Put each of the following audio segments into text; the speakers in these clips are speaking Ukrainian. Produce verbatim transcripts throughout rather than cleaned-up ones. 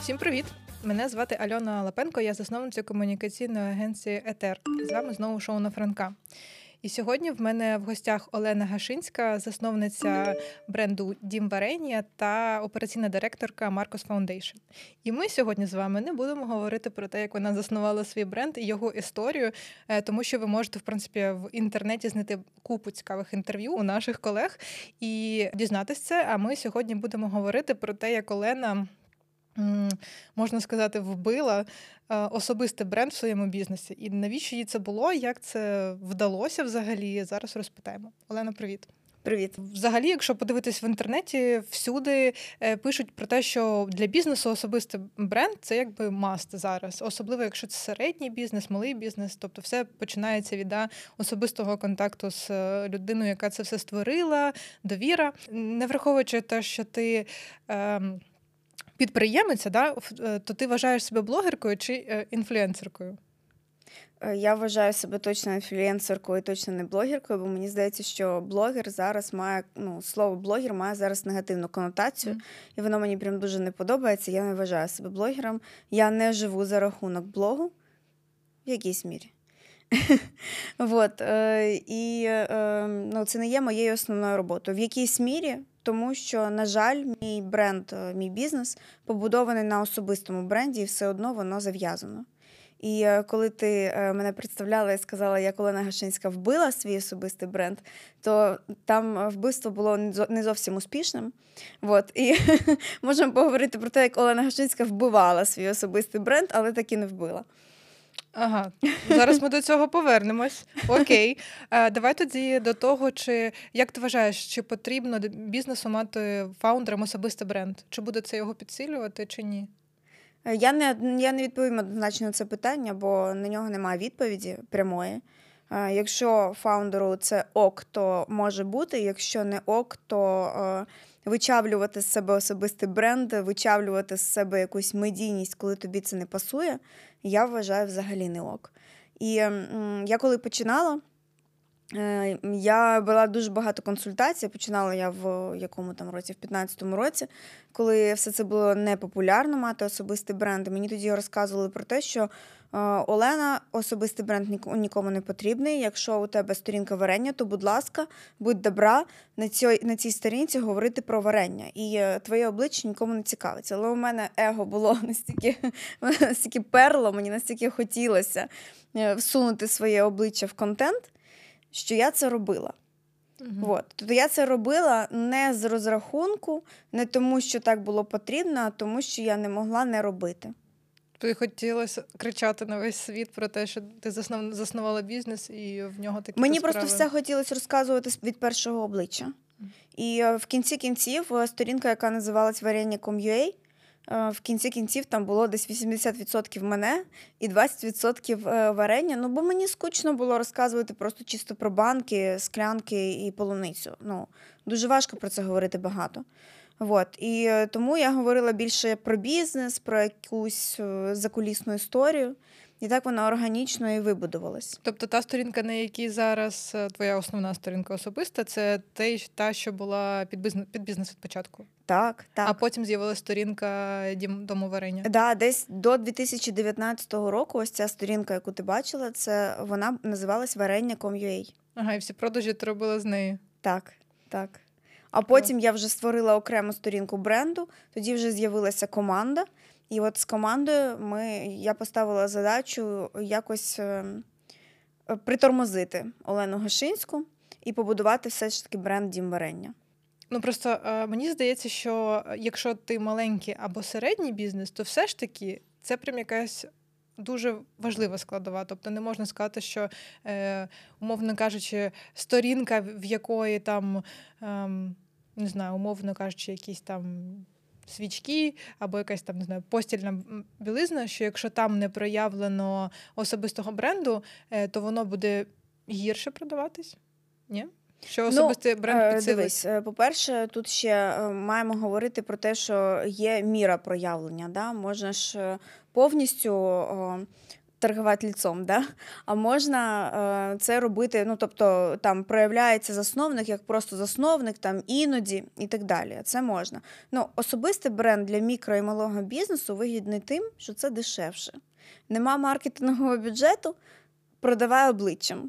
Всім привіт! Мене звати Альона Лапенко, я засновниця комунікаційної агенції «Етер». З вами знову шоу «На Франка». І сьогодні в мене в гостях Олена Гашинська, засновниця бренду «Дім Варення» та операційна директорка Marcos Foundation. І ми сьогодні з вами не будемо говорити про те, як вона заснувала свій бренд і його історію, тому що ви можете, в принципі, в інтернеті знайти купу цікавих інтерв'ю у наших колег і дізнатися це. А ми сьогодні будемо говорити про те, як Олена, можна сказати, вбила особистий бренд в своєму бізнесі. І навіщо їй це було, як це вдалося взагалі, зараз розпитаємо. Олена, привіт. Привіт. Взагалі, якщо подивитись в інтернеті, всюди пишуть про те, що для бізнесу особистий бренд – це якби маст зараз. Особливо, якщо це середній бізнес, малий бізнес. Тобто все починається від да, особистого контакту з людиною, яка це все створила, довіра. Не враховуючи те, що ти ем, підприємиця, да, то ти вважаєш себе блогеркою чи інфлюенсеркою? Я вважаю себе точно інфлюенсеркою, точно не блогеркою, бо мені здається, що блогер зараз має, ну, слово блогер має зараз негативну конотацію, mm. і воно мені прям дуже не подобається. Я не вважаю себе блогером. Я не живу за рахунок блогу в якійсь мірі. Вот. І ну, це не є моєю основною роботою. В якійсь мірі, тому що, на жаль, мій бренд, мій бізнес побудований на особистому бренді, і все одно воно зав'язано. І коли ти мене представляла і сказала, як Олена Гашинська вбила свій особистий бренд, то там вбивство було не зовсім успішним. Вот. І можемо поговорити про те, як Олена Гашинська вбивала свій особистий бренд, але так і не вбила. Ага, зараз ми до цього повернемось. Окей. А, давай тоді до того, чи як ти вважаєш, чи потрібно бізнесу мати фаундером особистий бренд? Чи буде це його підсилювати, чи ні? Я не, я не відповім однозначно на це питання, бо на нього немає відповіді прямої. Якщо фаундеру це ок, то може бути. Якщо не ок, то вичавлювати з себе особистий бренд, вичавлювати з себе якусь медійність, коли тобі це не пасує, я вважаю взагалі не ок. І я коли починала, я була дуже багато консультацій. Починала я в якому там році, в п'ятнадцятому році, коли все це було непопулярно мати особистий бренд. Мені тоді розказували про те, що Олена, особистий бренд нікому не потрібний. Якщо у тебе сторінка варення, то, будь ласка, будь добра на цій, на цій сторінці говорити про варення. І твоє обличчя нікому не цікавиться. Але у мене его було настільки, настільки перло, мені настільки хотілося всунути своє обличчя в контент, що я це робила. Uh-huh. От. Тобто я це робила не з розрахунку, не тому, що так було потрібно, а тому, що я не могла не робити. Тобі хотілося кричати на весь світ про те, що ти заснов... заснувала бізнес і в нього такі Мені справи. Просто все хотілося розказувати від першого обличчя. Uh-huh. І в кінці кінців сторінка, яка називалась варення крапка ком ю а, в кінці кінців там було десь вісімдесят відсотків мене і двадцять відсотків варення. Ну, бо мені скучно було розказувати просто чисто про банки, склянки і полуницю. Ну, дуже важко про це говорити багато. Вот. І тому я говорила більше про бізнес, про якусь закулісну історію. І так вона органічно і вибудувалась. Тобто та сторінка, на якій зараз твоя основна сторінка особиста, це та, що була під бізнес, під бізнес від початку? Так, так. А потім з'явилася сторінка Дому Варення? Так, да, десь до дві тисячі дев'ятнадцятого року ось ця сторінка, яку ти бачила, це вона називалась варення крапка ком ю а. Ага, і всі продажі ти робила з неї? Так, так. А потім я вже створила окрему сторінку бренду, тоді вже з'явилася команда. І от з командою ми, я поставила задачу якось е, притормозити Олену Гашинську і побудувати все ж таки бренд «Дім Варення». Ну, просто е, мені здається, що якщо ти маленький або середній бізнес, то все ж таки це прям якась дуже важлива складова. Тобто не можна сказати, що, е, умовно кажучи, сторінка, в якої там, е, не знаю, умовно кажучи, якісь там свічки або якась там, не знаю, постільна білизна, що якщо там не проявлено особистого бренду, то воно буде гірше продаватись? Ні? Що особистий ну, бренд підсилить? Дивись, по-перше, тут ще маємо говорити про те, що є міра проявлення. Да? Можна ж повністю торгувати ліцом, да? А можна е, це робити, ну, тобто, там проявляється засновник як просто засновник, там іноді і так далі. Це можна. Ну, особистий бренд для мікро і малого бізнесу вигідний тим, що це дешевше. Нема маркетингового бюджету, продавай обличчям.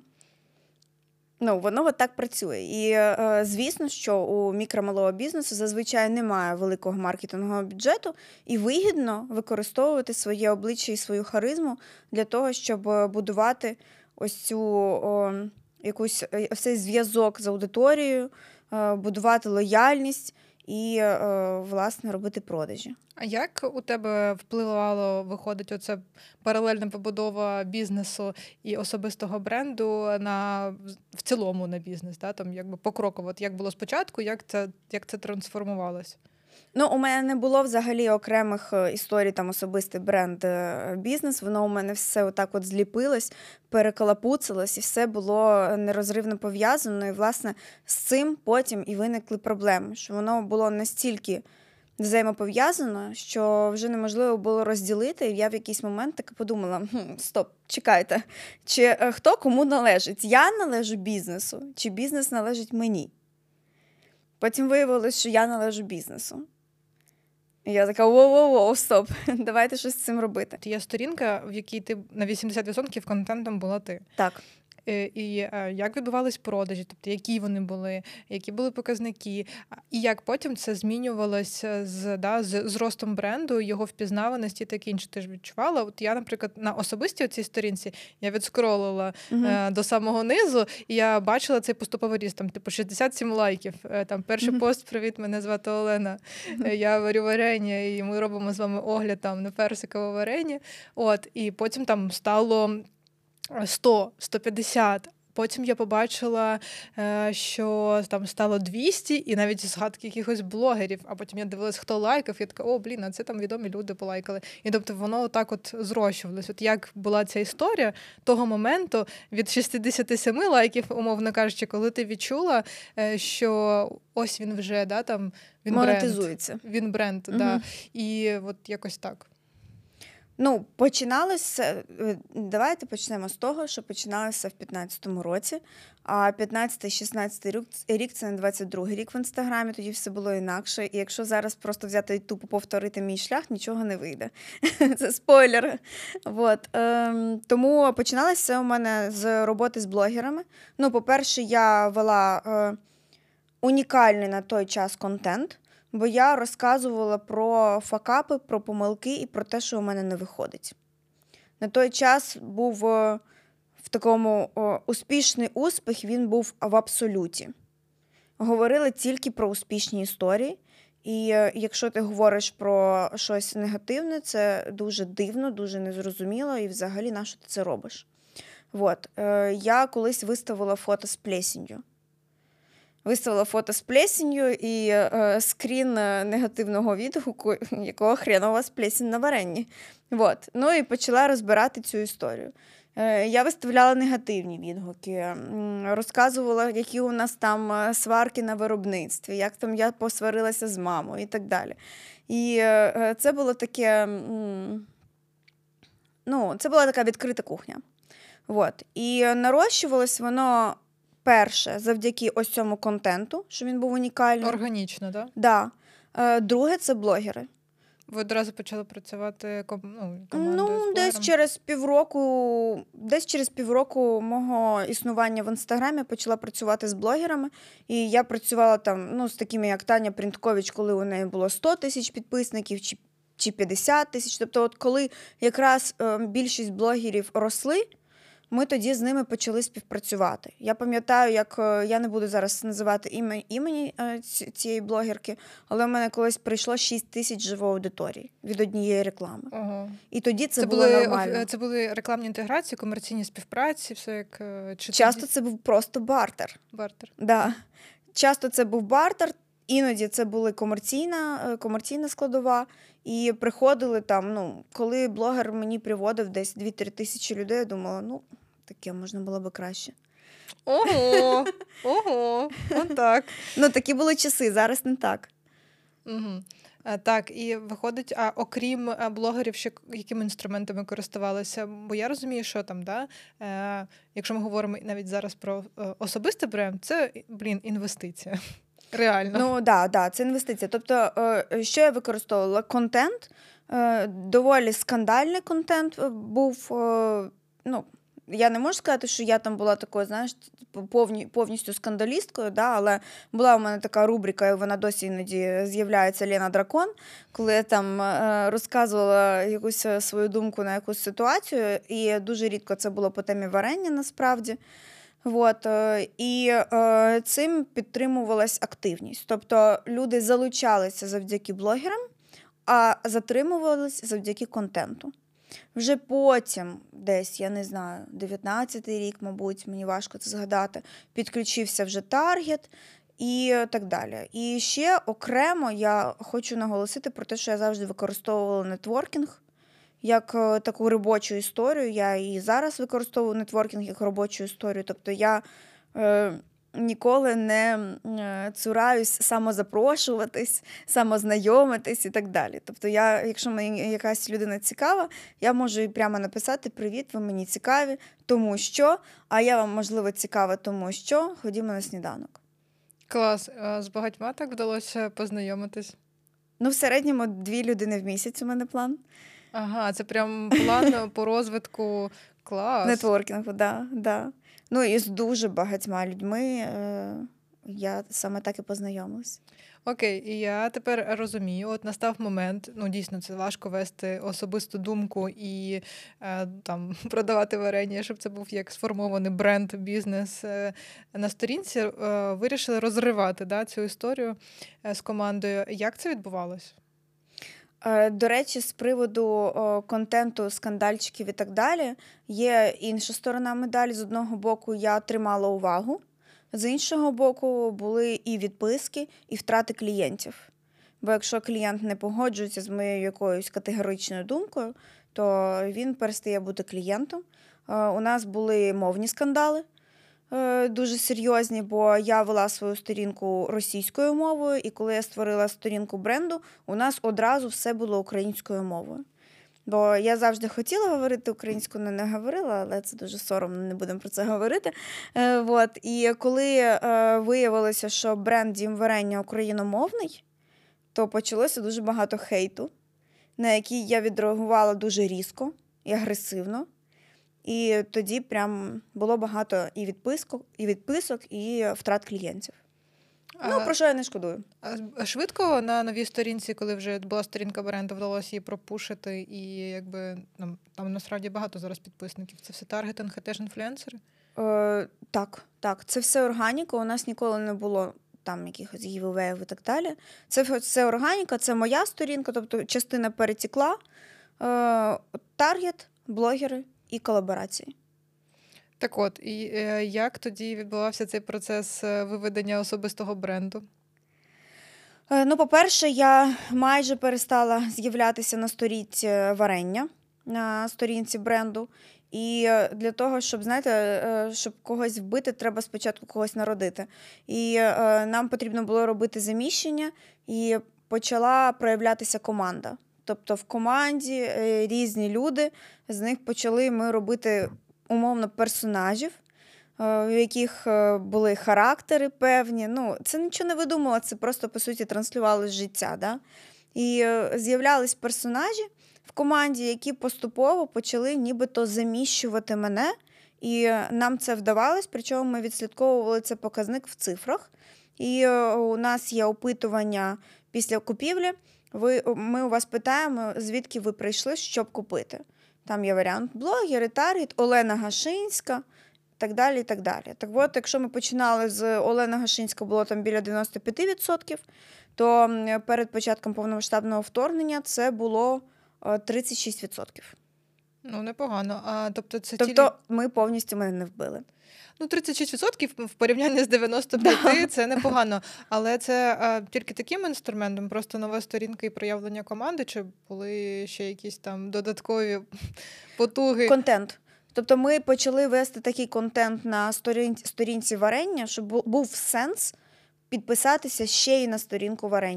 Ну, воно от так працює. І, е, звісно, що у мікро-малого бізнесу зазвичай немає великого маркетингового бюджету, і вигідно використовувати своє обличчя і свою харизму для того, щоб будувати ось цю о, якусь ось цей зв'язок з аудиторією, е, будувати лояльність і, е, власне, робити продажі. А як у тебе впливало, виходить, оце паралельна побудова бізнесу і особистого бренду на в цілому на бізнес, да? Там якби покроково, от як було спочатку, як це як це трансформувалось? Ну, у мене не було взагалі окремих е, історій, там особистий бренд, е, бізнес. Воно у мене все отак от зліпилось, перекалапуцилось, і все було нерозривно пов'язано. І, власне, з цим потім і виникли проблеми, що воно було настільки взаємопов'язано, що вже неможливо було розділити. І я в якийсь момент так подумала: хм, стоп, чекайте, чи е, хто кому належить? Я належу бізнесу, чи бізнес належить мені? Потім виявилось, що я належу бізнесу. І я така: воу-воу-воу, стоп, давайте щось з цим робити. Є сторінка, в якій ти на вісімдесят відсотків контентом була ти. Так. Е, І е, як відбувались продажі, тобто які вони були, які були показники, а- і як потім це змінювалося з, да, з, з ростом бренду, його впізнаваності і таке інше. Ти ж відчувала? От я, наприклад, на особистій цій сторінці я відскролила Угу. е, до самого низу, і я бачила цей поступовий ріст, там, типу, шістдесят сім лайків. Е, там, перший Мгм. пост: «Привіт, мене звати Олена, е, я варю варення, і ми робимо з вами огляд там на персикове варення». От, і потім там стало сто, сто п'ятдесят. Потім я побачила, е, що там стало двісті, і навіть згадки якихось блогерів. А потім я дивилась, хто лайкав, і я така: о, блін, а це там відомі люди полайкали. І тобто воно отак от зрощувалось. От як була ця історія того моменту від шістдесят сім лайків, умовно кажучи, коли ти відчула, е, що ось він вже, да, там, він бренд. Монетизується. Він бренд, Угу. да. І от якось так. Ну, починалося, е, давайте почнемо з того, що починалося в п'ятнадцятому році, а п'ятнадцятий шістнадцятий рік, рік це не двадцять другий рік в Інстаграмі, тоді все було інакше. І якщо зараз просто взяти і тупо повторити мій шлях, нічого не вийде. Це спойлер. Вот. Ем, тому починалося у мене з роботи з блогерами. Ну, по-перше, я вела е, унікальний на той час контент, бо я розказувала про факапи, про помилки і про те, що у мене не виходить. На той час був е, в такому о, успішний успіх, він був в абсолюті. Говорили тільки про успішні історії. І е, якщо ти говориш про щось негативне, це дуже дивно, дуже незрозуміло, і взагалі на що ти це робиш. Вот. Е, я колись виставила фото з плесенью. Виставила фото з плесенью і е, скрін е, негативного відгуку, якого хрена у вас плесінь на варенні. Вот. Ну і почала розбирати цю історію. Е, я виставляла негативні відгуки, м, розказувала, які у нас там е, сварки на виробництві, як там я посварилася з мамою і так далі. І е, е, це було таке, м, ну, це була така відкрита кухня. Вот. І нарощувалось воно перше завдяки ось цьому контенту, що він був унікальний. Органічно, так? Да. Е, Друге – це блогери. Ви одразу почали працювати ком... ну, командою Ну, з десь блогером? через півроку, десь через півроку мого існування в Інстаграмі я почала працювати з блогерами. І я працювала там, ну, з такими, як Таня Принткович, коли у неї було сто тисяч підписників, чи, чи п'ятдесят тисяч. Тобто, от коли якраз е, більшість блогерів росли, ми тоді з ними почали співпрацювати. Я пам'ятаю, як е, я не буду зараз називати іме, імені е, ці- цієї блогерки, але в мене колись прийшло шість тисяч живої аудиторії від однієї реклами. Ого. І тоді це, Це було були, нормально. оф- це були рекламні інтеграції, комерційні співпраці, все як е, чи Часто тоді це був просто бартер. бартер. Да. Часто це був бартер, іноді це була комерційна, е, комерційна складова. І приходили там, ну, коли блогер мені приводив десь дві-три тисячі людей, я думала, ну, таке можна було би краще. Ого, ого, отак. Ну, такі були часи, зараз не так. Угу. А, так, і виходить, а окрім а, блогерів, ще к- якими інструментами користувалися? Бо я розумію, що там, да? Е, якщо ми говоримо навіть зараз про е, особистий бренд, це, блін, інвестиція. Реально. Ну, да, да, це інвестиція. Тобто, е, що я використовувала? Контент, е, доволі скандальний контент е, був. е, Ну, я не можу сказати, що я там була такою, знаєш, повні, повністю скандалісткою, да, але була у мене така рубрика, і вона досі іноді з'являється Лена Дракон, коли я там е, розказувала якусь е, свою думку на якусь ситуацію, і дуже рідко це було по темі варення насправді. От, е, і е, цим підтримувалась активність. Тобто люди залучалися завдяки блогерам, а затримувались завдяки контенту. Вже потім, десь, я не знаю, дев'ятнадцятий рік, мабуть, мені важко це згадати, підключився вже таргет і так далі. І ще окремо я хочу наголосити про те, що я завжди використовувала нетворкінг як е, таку робочу історію. Я і зараз використовую нетворкінг як робочу історію. Тобто я е, ніколи не е, цураюсь самозапрошуватись, самознайомитись і так далі. Тобто я, якщо мені якась людина цікава, я можу їй прямо написати: «Привіт, ви мені цікаві, тому що, а я вам, можливо, цікава, тому що, ходімо на сніданок». Клас. А з багатьма так вдалося познайомитись? Ну, в середньому дві людини в місяць у мене план. Ага, це прям план по розвитку. Клас. Нетворкінгу, да, да. Ну і з дуже багатьма людьми е, я саме так і познайомилась. Окей, і я тепер розумію, от настав момент, ну дійсно це важко вести особисту думку і е, там продавати варення, щоб це був як сформований бренд, бізнес. Е, на сторінці е, вирішили розривати, да, цю історію е, з командою. Як це відбувалось? Е, До речі, з приводу о, контенту, скандальчиків і так далі, є інша сторона медалі. З одного боку, я тримала увагу, з іншого боку, були і відписки, і втрати клієнтів. Бо якщо клієнт не погоджується з моєю якоюсь категоричною думкою, то він перестає бути клієнтом. Е, У нас були мовні скандали, е, дуже серйозні, бо я вела свою сторінку російською мовою, і коли я створила сторінку бренду, у нас одразу все було українською мовою. Бо я завжди хотіла говорити українською, але не говорила, але це дуже соромно, не будемо про це говорити. Е, вот. І коли е, виявилося, що бренд «Дім варення» україномовний, то почалося дуже багато хейту, на який я відреагувала дуже різко і агресивно. І тоді прям було багато і відписок, і відписок, і втрат клієнтів. Ну, А, про що я не шкодую. а швидко на новій сторінці, коли вже була сторінка бренду, вдалося її пропушити, і якби ну, там насправді багато зараз підписників. Це все таргетинг, а теж інфлюенсери? Е, так, так, це все органіка. У нас ніколи не було там якихось гівевеїв і так далі. Це все органіка, це моя сторінка, тобто частина перетекла. Е, таргет, блогери і колаборації. Так от, і е, як тоді відбувався цей процес е, виведення особистого бренду? Е, Ну, по-перше, я майже перестала з'являтися на сторінці варення, на сторінці бренду. І е, для того, щоб, знаєте, е, щоб когось вбити, треба спочатку когось народити. І е, нам потрібно було робити заміщення, і почала проявлятися команда. Тобто в команді е, різні люди, з них почали ми робити умовно персонажів, в яких е, були характери певні. Ну, це нічого не видумало, це просто, по суті, транслювалося життя. Да? І е, з'являлись персонажі в команді, які поступово почали нібито заміщувати мене, і е, нам це вдавалось, причому ми відслідковували цей показник в цифрах. І е, у нас є опитування після купівлі. Ви, ми у вас питаємо, звідки ви прийшли, щоб купити. Там є варіант блогери, таргет, Олена Гашинська, так далі, і так далі. Так от, якщо ми починали з Олени Гашинська, було там біля дев'яносто п'ять відсотків, то перед початком повномасштабного вторгнення це було тридцять шість відсотків. Ну, непогано. А, тобто, це тобто тільки... ми повністю мене не вбили. Ну, тридцять шість відсотків в порівнянні з дев'яносто п'ять відсотків це непогано. Але це а, тільки таким інструментом, просто нова сторінка і проявлення команди, чи були ще якісь там додаткові потуги? Контент. Тобто ми почали вести такий контент на сторінці, сторінці варення, щоб був сенс підписатися ще й на сторінку варення.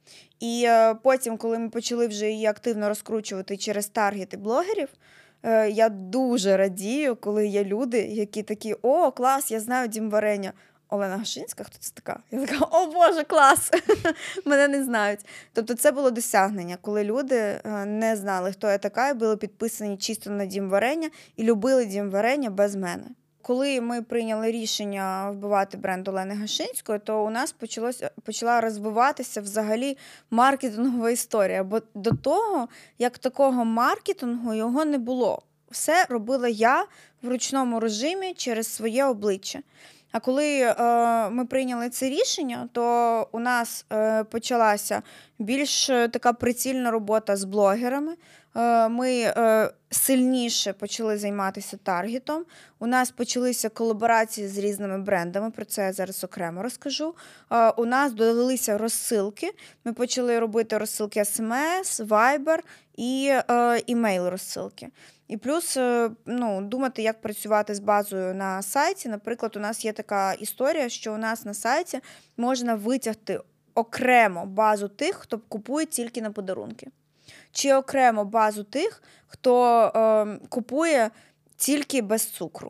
І е, потім, коли ми почали вже її активно розкручувати через таргети блогерів, е, я дуже радію, коли є люди, які такі: о, клас, я знаю Дім Варення. Олена Гашинська, хто це така? Я така: о Боже, клас! Мене не знають. Тобто це було досягнення, коли люди не знали, хто я така, і були підписані чисто на Дім Варення і любили Дім Варення без мене. Коли ми прийняли рішення вбивати бренд Олени Гашинської, то у нас почалося, почала розвиватися взагалі маркетингова історія. Бо до того, як такого маркетингу, його не було. Все робила я в ручному режимі через своє обличчя. А коли е, ми прийняли це рішення, то у нас е, почалася більш така прицільна робота з блогерами. Е, ми е, сильніше почали займатися таргетом. У нас почалися колаборації з різними брендами, про це я зараз окремо розкажу. Е, у нас додалися розсилки. Ми почали робити розсилки ес ем ес, Viber і е, імейл-розсилки. І плюс, ну, думати, як працювати з базою на сайті. Наприклад, у нас є така історія, що у нас на сайті можна витягти окремо базу тих, хто купує тільки на подарунки. Чи окремо базу тих, хто е, купує тільки без цукру.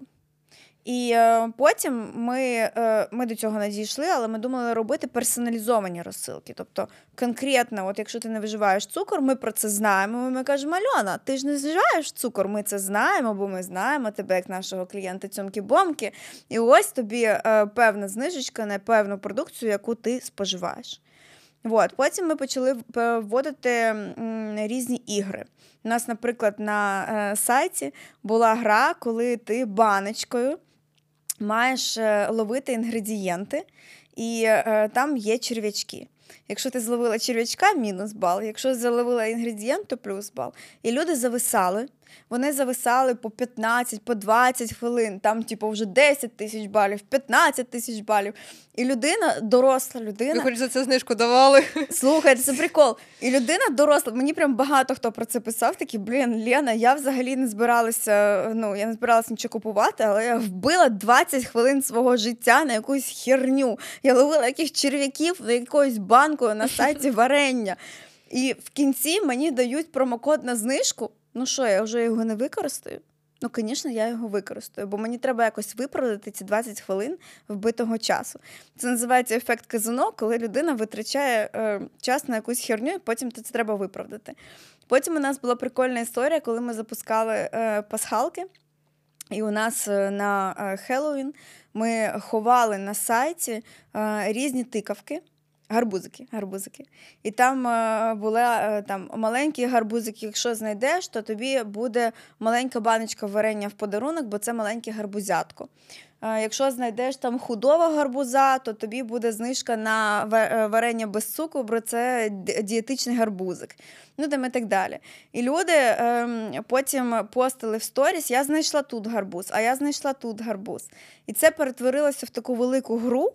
І е, потім ми, е, ми до цього не дійшли, але ми думали робити персоналізовані розсилки. Тобто конкретно, от якщо ти не вживаєш цукор, ми про це знаємо. Ми кажемо: Альона, ти ж не вживаєш цукор, ми це знаємо, бо ми знаємо тебе як нашого клієнта цьомки-бомки. І ось тобі е, певна знижечка на певну продукцію, яку ти споживаєш. От. Потім ми почали вводити м, різні ігри. У нас, наприклад, на е, сайті була гра, коли ти баночкою маєш ловити інгредієнти, і е, там є черв'ячки. Якщо ти зловила черв'ячка – мінус бал, якщо зловила інгредієнт – то плюс бал. І люди зависали. Вони зависали по п'ятнадцять, по двадцять хвилин, там типу вже десять тисяч балів, п'ятнадцять тисяч балів. І людина, доросла людина... Ви хоч за це знижку давали. Слухайте, це прикол. І людина доросла, мені прям багато хто про це писав, такі: блін, Лена, я взагалі не збиралася, ну, я не збиралася нічого купувати, але я вбила двадцять хвилин свого життя на якусь херню. Я ловила яких черв'яків на якоюсь банкою на сайті варення. І в кінці мені дають промокод на знижку. Ну що, я вже його не використаю? Ну, звісно, я його використаю, бо мені треба якось виправдати ці двадцять хвилин вбитого часу. Це називається ефект казино, коли людина витрачає е, час на якусь херню, і потім це треба виправдати. Потім у нас була прикольна історія, коли ми запускали е, пасхалки, і у нас е, на е, Хеллоуін ми ховали на сайті е, різні тикавки. Гарбузики, гарбузики. І там е, були е, там, маленькі гарбузики. Якщо знайдеш, то тобі буде маленька баночка варення в подарунок, бо це маленьке гарбузятко. Е, якщо знайдеш там худого гарбуза, то тобі буде знижка на варення без цукру, бо це дієтичний гарбузик. Ну, там і так далі. І люди е, потім постили в сторіс: я знайшла тут гарбуз, а я знайшла тут гарбуз. І це перетворилося в таку велику гру,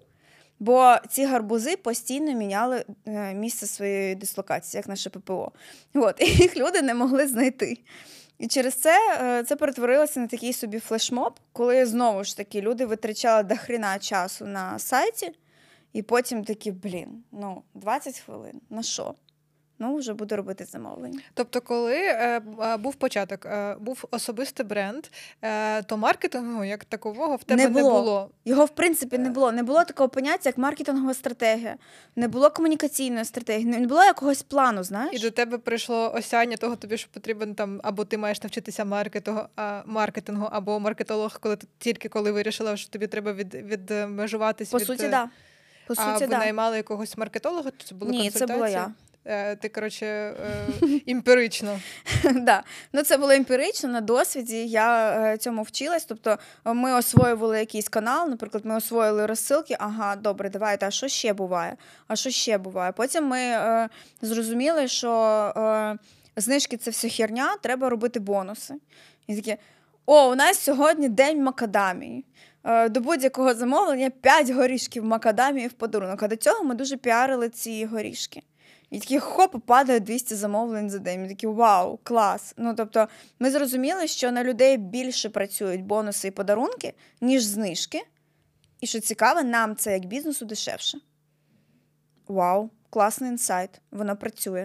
бо ці гарбузи постійно міняли е, місце своєї дислокації, як наше ППО. От, і їх люди не могли знайти. І через це е, це перетворилося на такий собі флешмоб, коли знову ж таки люди витрачали дохріна часу на сайті, і потім такі: блін, ну, двадцять хвилин, на що? Ну, вже буду робити замовлення. Тобто, коли е, був початок, е, був особистий бренд, е, то маркетингу як такового в тебе не було. не було. Його, в принципі, не було. Не було такого поняття, як маркетингова стратегія. Не було комунікаційної стратегії, не було якогось плану, знаєш? І до тебе прийшло осяння того, тобі, що потрібен там, або ти маєш навчитися маркетингу, а, маркетингу, або маркетолог, коли ти тільки коли вирішила, що тобі треба від, відмежуватись. По від... суті, да. По суті, а ви да. наймали якогось маркетолога? Чи це були Ні, консультації? це була я. Ти, коротше, емпірично. Да. Ну, це було емпірично, на досвіді, я цьому вчилась. Тобто ми освоювали якийсь канал, наприклад, ми освоїли розсилки, ага, добре, давайте, а що ще буває? А що ще буває? Потім ми е, зрозуміли, що е, знижки – це все херня, треба робити бонуси. І такі: о, у нас сьогодні день макадамії. До будь-якого замовлення п'ять горішків макадамії в подарунок. А до цього ми дуже піарили ці горішки. І такі хоп, падає двісті замовлень за день. Ми такі: вау, клас. Ну, тобто, ми зрозуміли, що на людей більше працюють бонуси і подарунки, ніж знижки. І що цікаво, нам це як бізнесу дешевше. вау, класний інсайт, воно працює.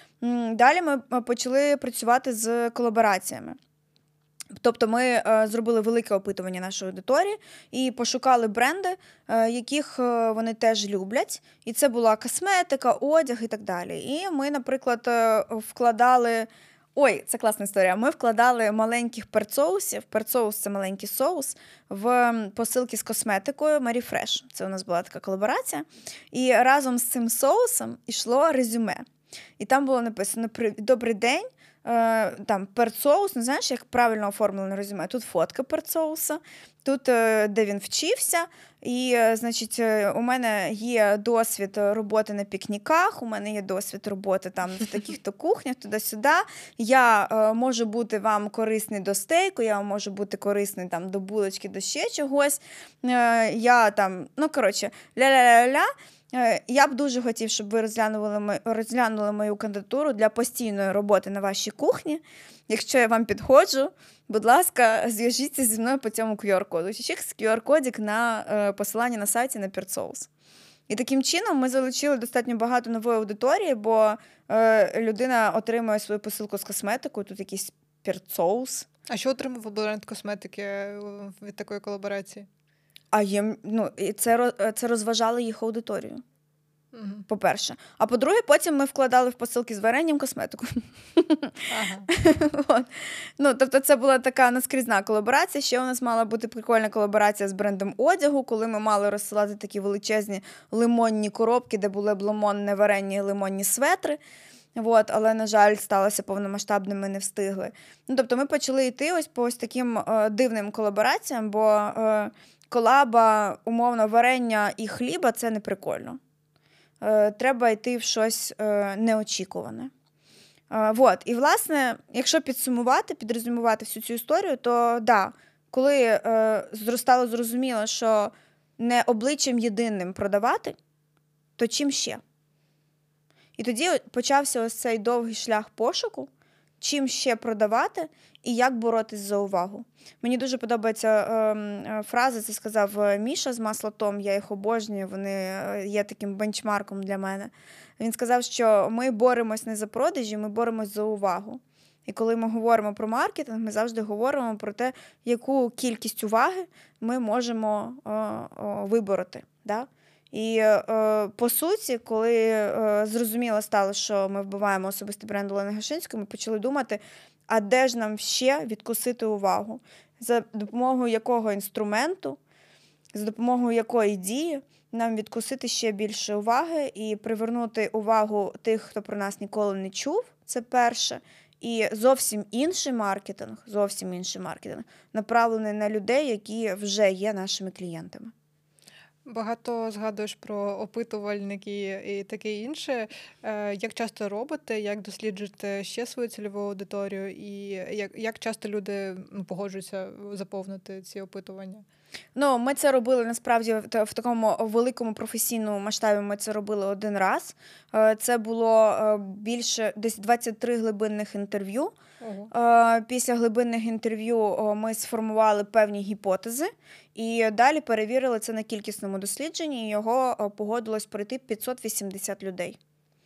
Далі ми почали працювати з колабораціями. Тобто ми е, зробили велике опитування нашої аудиторії і пошукали бренди, е, яких е, вони теж люблять. І це була косметика, одяг і так далі. І ми, наприклад, е, вкладали... Ой, це класна історія. Ми вкладали маленьких перцоусів. Перцоус – це маленький соус в посилки з косметикою Marie Fresh. Це у нас була така колаборація. І разом з цим соусом йшло резюме. І там було написано «Добрий день». Там перцоус, ну знаєш, як правильно оформлене резюме. Тут фотка перцоуса, тут де він вчився, і, значить, у мене є досвід роботи на пікніках, у мене є досвід роботи там в таких-то кухнях, туди-сюди. Я е, можу бути вам корисний до стейку, я можу бути корисний там до булочки, до ще чогось. Е, я там, ну, коротше, ля-ля-ля-ля. Я б дуже хотів, щоб ви розглянули, розглянули мою кандидатуру для постійної роботи на вашій кухні. Якщо я вам підходжу, будь ласка, зв'яжіться зі мною по цьому ку ар-коду. Чекс ку ар-кодик на е, посилання на сайті на перцоус. І таким чином ми залучили достатньо багато нової аудиторії, бо е, людина отримує свою посилку з косметикою, тут якийсь перцоус. А що отримав бренд косметики від такої колаборації? А їм, ну, це, це розважало їх аудиторію, угу. По-перше. А по-друге, потім ми вкладали в посилки з варенням косметику. Ага. От. Ну, тобто це була така наскрізна колаборація. Ще у нас мала бути прикольна колаборація з брендом одягу, коли ми мали розсилати такі величезні лимонні коробки, де були б лимонне варення і лимонні светри. От, але, на жаль, сталося повномасштабним, ми не встигли. Ну, тобто ми почали йти ось по ось таким е, дивним колабораціям, бо... Е, колаба, умовно, варення і хліба – це не прикольно. Е, треба йти в щось е, неочікуване. Е, вот. І, власне, якщо підсумувати, підрезюмувати всю цю історію, то, да, коли е, стало зрозуміло, що не обличчям єдиним продавати, то чим ще? І тоді почався ось цей довгий шлях пошуку, чим ще продавати і як боротись за увагу. Мені дуже подобається е, фраза, це сказав Міша з Маслотом, я їх обожнюю, вони є таким бенчмарком для мене. Він сказав, що ми боремось не за продажі, ми боремось за увагу. І коли ми говоримо про маркетинг, ми завжди говоримо про те, яку кількість уваги ми можемо е, е, вибороти. Да? І, е, по суті, коли е, зрозуміло стало, що ми вбиваємо особистий бренд Олени Гашинської, ми почали думати, а де ж нам ще відкусити увагу? За допомогою якого інструменту, за допомогою якої дії нам відкусити ще більше уваги і привернути увагу тих, хто про нас ніколи не чув, це перше. І зовсім інший маркетинг, зовсім інший маркетинг, направлений на людей, які вже є нашими клієнтами. Багато згадуєш про опитувальники і таке інше. Як часто робите, як досліджуєте ще свою цільову аудиторію і як, як часто люди погоджуються заповнити ці опитування? Ну, ми це робили, насправді, в такому великому професійному масштабі ми це робили один раз. Це було більше, десь двадцять три глибинних інтерв'ю. Ого. Після глибинних інтерв'ю ми сформували певні гіпотези і далі перевірили це на кількісному дослідженні, і його погодилось пройти п'ятсот вісімдесят людей.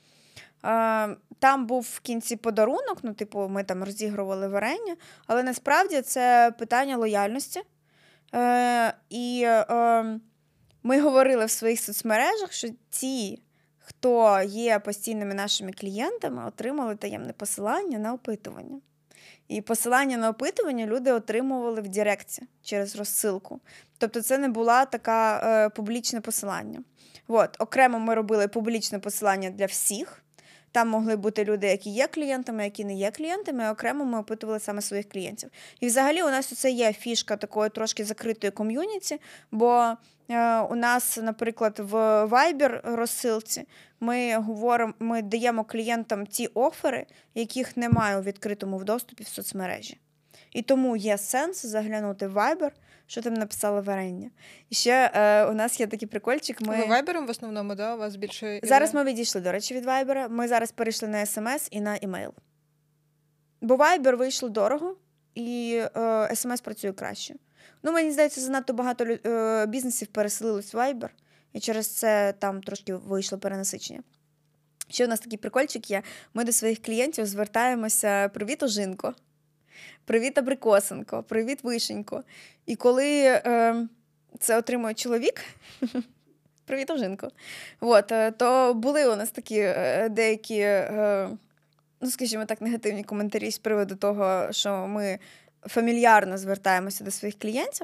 Там був в кінці подарунок, ну, типу, ми там розігрували варення, але насправді це питання лояльності. Е, і е, ми говорили в своїх соцмережах, що ті, хто є постійними нашими клієнтами, отримали таємне посилання на опитування. І посилання на опитування люди отримували в Директі через розсилку. Тобто це не була така е, публічне посилання. От, окремо ми робили публічне посилання для всіх. Там могли бути люди, які є клієнтами, які не є клієнтами, а окремо ми опитували саме своїх клієнтів. І взагалі у нас це є фішка такої трошки закритої ком'юніті, бо е, у нас, наприклад, в Viber розсилці ми говоримо, ми даємо клієнтам ті офери, яких немає у відкритому в доступі в соцмережі. І тому є сенс заглянути в Viber, що там написала варення. І ще е, у нас є такий прикольчик. Ми... Ви Viber'ом в основному, да? У вас більше... Зараз ми відійшли, до речі, від Viber'а. Ми зараз перейшли на ес ем ес і на імейл. Бо Viber вийшло дорого, і е, ес ем ес працює краще. Ну, мені здається, занадто багато е, бізнесів переселились в Viber, і через це там трошки вийшло перенасичення. Ще у нас такий прикольчик є. Ми до своїх клієнтів звертаємося: «Привіт, Ожинко», «Привіт, Абрикосенко», «Привіт, Вишенько». І коли е, це отримує чоловік, «Привіт, Ожинко», от, то були у нас такі е, деякі, е, ну, скажімо так, негативні коментарі з приводу того, що ми фамільярно звертаємося до своїх клієнтів,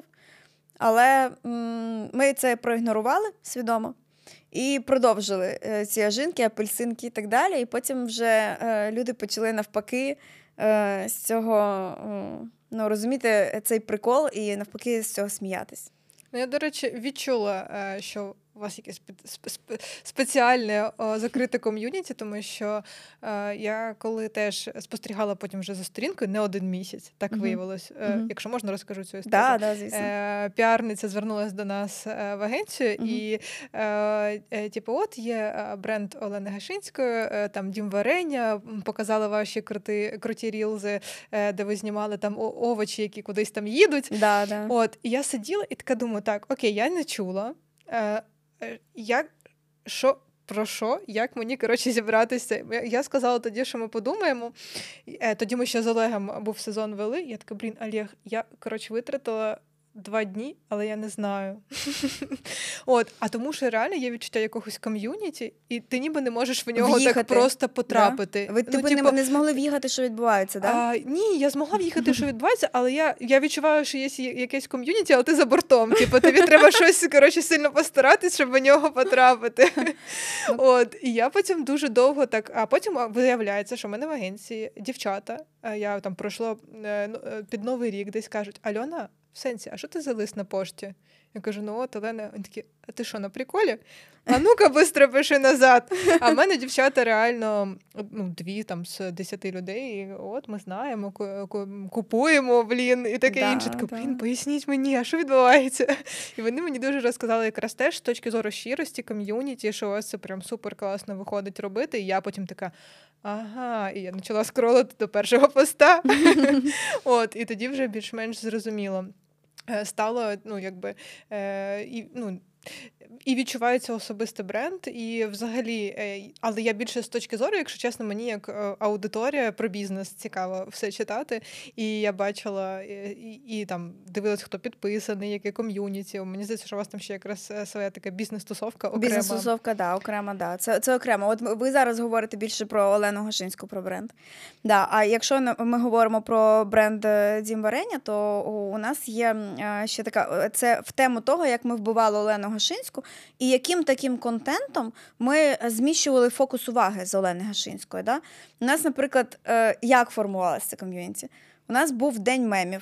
але м, ми це проігнорували свідомо. І продовжили е, ці Ожинки, апельсинки і так далі. І потім вже е, люди почали навпаки е, з цього, е, ну, розуміти цей прикол і навпаки з цього сміятись. Ну, я, до речі, відчула, е, що у вас якесь спе- спе- спеціальне о, закрите ком'юніті, тому що е, я коли теж спостерігала потім вже за сторінкою не один місяць, так Мгм. виявилось. Е, Мгм. Якщо можна, розкажу цю історію. Да, да, звісно. Е, піарниця звернулася до нас е, в агенцію, Мгм. і е, е, типу, от є е, бренд Олени Гашинської, е, там Дім варення, м, показали ваші крути, круті рілзи, е, де ви знімали там о- овочі, які кудись там їдуть. Да, да. От, і я сиділа і така думаю, так, окей, я не чула. Е, е, як, що, про що, як мені, коротше, зібратися? Я, я сказала тоді, що ми подумаємо. Е, тоді ми ще з Олегом був сезон вели. Я така, блін, Олег, я, коротше, витратила два дні, але я не знаю. От, а тому що реально є відчуття якогось ком'юніті, і ти ніби не можеш в нього так В'їхати. просто потрапити. Ви Ну, типу, типу, не, не змогли в'їхати, що відбувається, так? Да? а, ні, я змогла в'їхати, що відбувається, але я, я відчуваю, що є сі- якесь ком'юніті, але ти за бортом. Типу, тобі треба щось, коротше, сильно постаратись, щоб в нього потрапити. От, і я потім дуже довго так, а потім а, виявляється, що в мене в агенції дівчата, а я там пройшла е, ну, е, під Новий рік, десь кажуть: Альона, в сенсі, а що ти за лист на пошті? Я кажу, ну от, Олена, вони такі, а ти що, на приколі? А ну-ка, бистро пиши назад. А в мене дівчата реально, ну, дві там з десяти людей, і от ми знаємо, ку- ку- купуємо, блін, і таке Да, інше. Таке, да. блін, поясніть мені, а що відбувається? І вони мені дуже розказали якраз теж з точки зору щирості, ком'юніті, що у вас це прям супер класно виходить робити. І я потім така, ага, і я почала скролити до першого поста. От, і тоді вже більш-менш зрозуміло е, стало, ну, якби, е, і, ну, і відчувається особистий бренд, і взагалі, е, але я більше з точки зору, якщо чесно, мені як е, аудиторія про бізнес цікаво все читати, і я бачила, е, і, і там дивилась, хто підписаний, яке ком'юніті. Мені здається, що у вас там ще якраз е, своя така бізнес-тусовка окрема. Бізнес-тусовка, да, окремо, да. Це, це окремо. От ви зараз говорите більше про Олену Гашинську, про бренд. Да, а якщо на- ми говоримо про бренд е, Дім варення, то у нас є е, ще така, це в тему того, як ми вбивали Олену Гашинську, і яким таким контентом ми зміщували фокус уваги з Олени Гашинської. Да? У нас, наприклад, е, як формувалося це ком'юніті? У нас був день мемів.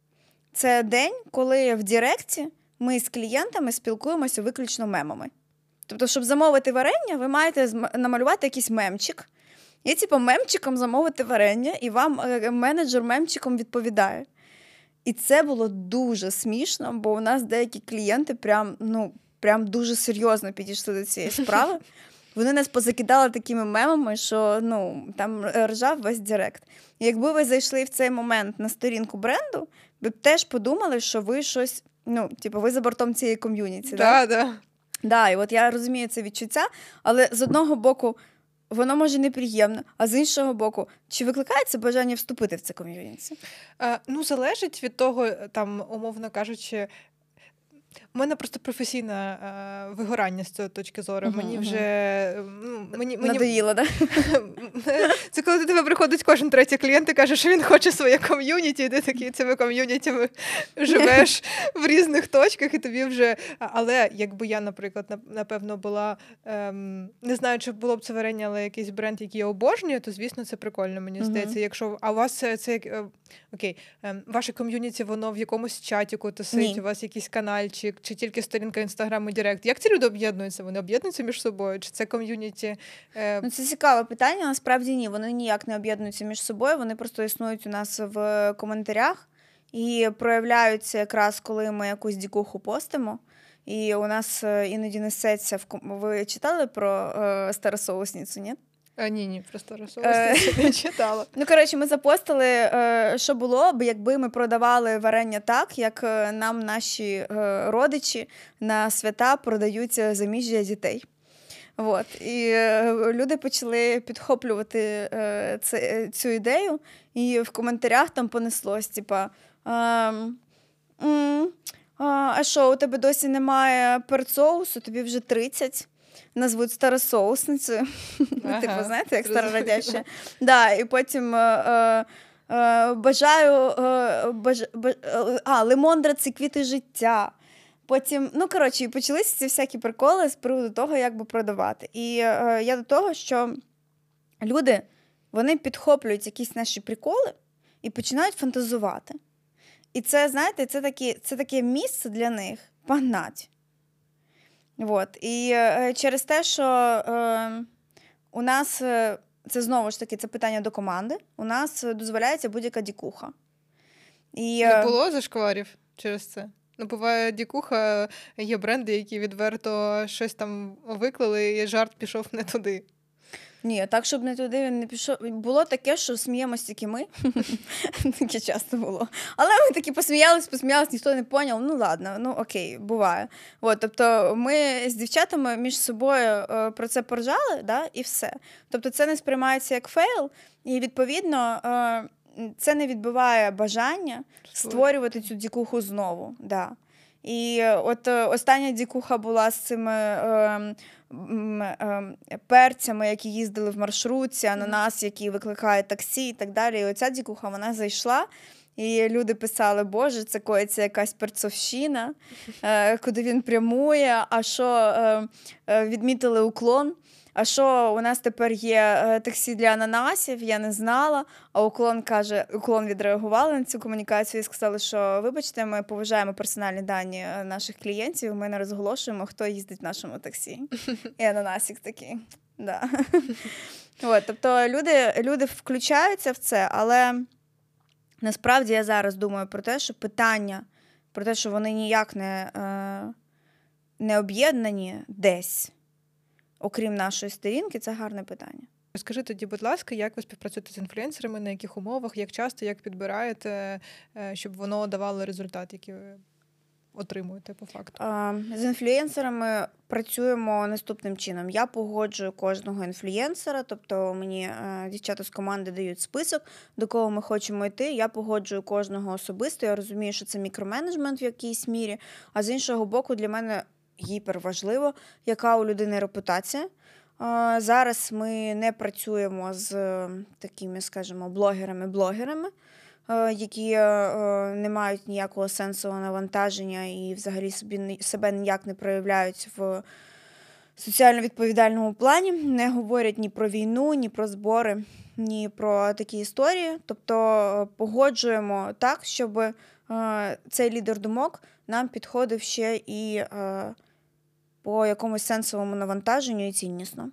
Це день, коли в Діректі ми з клієнтами спілкуємося виключно мемами. Тобто, щоб замовити варення, ви маєте зм- намалювати якийсь мемчик, і типу мемчиком замовити варення, і вам е, менеджер мемчиком відповідає. І це було дуже смішно, бо у нас деякі клієнти прям, ну, прям дуже серйозно підійшли до цієї справи. Вони нас позакидали такими мемами, що, ну, там ржав весь Директ. І якби ви зайшли в цей момент на сторінку бренду, ви б теж подумали, що ви щось, ну, типу, ви за бортом цієї ком'юніті. Да, Да, да. да, і от я розумію це відчуття, але з одного боку воно може неприємно, а з іншого боку, чи викликає це бажання вступити в це ком'юніті? Е, ну, залежить від того, там, умовно кажучи, у мене просто професійне е, вигорання з цієї точки зору. Мгм, Мені мгм. вже ну, мені, мені... Надоїло, да? Це коли до тебе приходить кожен третій клієнт і каже, що він хоче своє ком'юніті, і ти такий цими ком'юнітями живеш в різних точках, і тобі вже. Але якби я, наприклад, нап- напевно, була ем, не знаю, чи було б це варення, але якийсь бренд, який я обожнюю, то звісно це прикольно. Мені Мгм. здається, якщо а у вас це, це як, е, окей, ем, ваше ком'юніті, воно в якомусь чатіку тусить, Ні. у вас якийсь канальчик, чи тільки сторінка інстаграму Директ. Як ці люди об'єднуються? Вони об'єднуються між собою? Чи це ком'юніті? Е, Ну, це цікаве питання. Насправді ні, вони ніяк не об'єднуються між собою, вони просто існують у нас в коментарях і проявляються якраз, коли ми якусь дікуху постимо. І у нас е, іноді несеться в ком... Ви читали про е, старосоусницю, ні? А, ні, ні, про Старосоус Е, я не читала. Ну, коротше, ми запостили, е, що було б, якби ми продавали варення так, як е, нам наші е, родичі на свята продають е, заміжжя дітей. От. І е, люди почали підхоплювати е, це, е, цю ідею, і в коментарях там понеслось, типа, ем, м, а, а що, у тебе досі немає перцоусу, тобі вже тридцять, назвуть старосоусницею. Ага, Типу, знаєте, як зрозуміла. старорадяще. Да, і потім е, е, е, бажаю, е, баж, баж, е, а, лимондра – це квіти життя. Потім, ну, коротше, і почалися ці всякі приколи з приводу того, як би продавати. І е, я до того, що люди, вони підхоплюють якісь наші приколи і починають фантазувати. І це, знаєте, це, такі, це таке місце для них погнать. От. І е, через те, що е, у нас, е, це знову ж таки, це питання до команди, у нас дозволяється будь-яка дікуха. І, Не е, було зашкварів через це? Ну, буває, дікуха, є бренди, які відверто щось там виклали, і жарт пішов не туди. Ні, так, щоб не туди він не пішов. Було таке, що сміємось тільки ми. Таке часто було. Але ми такі посміялись, посміялись, ніхто не поняв. Ну, ладно, ну окей, буває. От, тобто ми з дівчатами між собою е, про це поржали, да, і все. Тобто це не сприймається як фейл, і, відповідно, е, це не відбиває бажання створювати цю дікуху знову. Да. І от е, остання дікуха була з цими е, м, е, перцями, які їздили в маршрутці, ананас, який викликає таксі і так далі. І оця дікуха, вона зайшла, і люди писали, боже, це коїться якась перцовщина, е, куди він прямує, а що е, е, відмітили уклон. А що, у нас тепер є е, таксі для ананасів, я не знала. А уклон каже, уклон відреагували на цю комунікацію і сказали, що, вибачте, ми поважаємо персональні дані е, наших клієнтів, ми не розголошуємо, хто їздить в нашому таксі. І ананасик такий, да. От, тобто люди, люди включаються в це, але насправді я зараз думаю про те, що питання, про те, що вони ніяк не, е, не об'єднані десь, окрім нашої сторінки, це гарне питання. Розкажи тоді, будь ласка, як ви співпрацюєте з інфлюенсерами, на яких умовах, як часто, як підбираєте, е, щоб воно давало результат, який ви отримуєте по факту? А, З інфлюенсерами працюємо наступним чином. Я погоджую кожного інфлюенсера, тобто мені е, дівчата з команди дають список, до кого ми хочемо йти. Я погоджую кожного особисто. Я розумію, що це мікроменеджмент в якійсь мірі, а з іншого боку, для мене гіперважливо, яка у людини репутація. А, зараз ми не працюємо з е, такими, скажімо, блогерами-блогерами, е, які е, не мають ніякого сенсового навантаження і взагалі собі, ні- себе ніяк не проявляють в соціально відповідальному плані, не говорять ні про війну, ні про збори, ні про такі історії. Тобто е, погоджуємо так, щоб е, цей лідер думок нам підходив ще і е, по якомусь сенсовому навантаженню і ціннісно.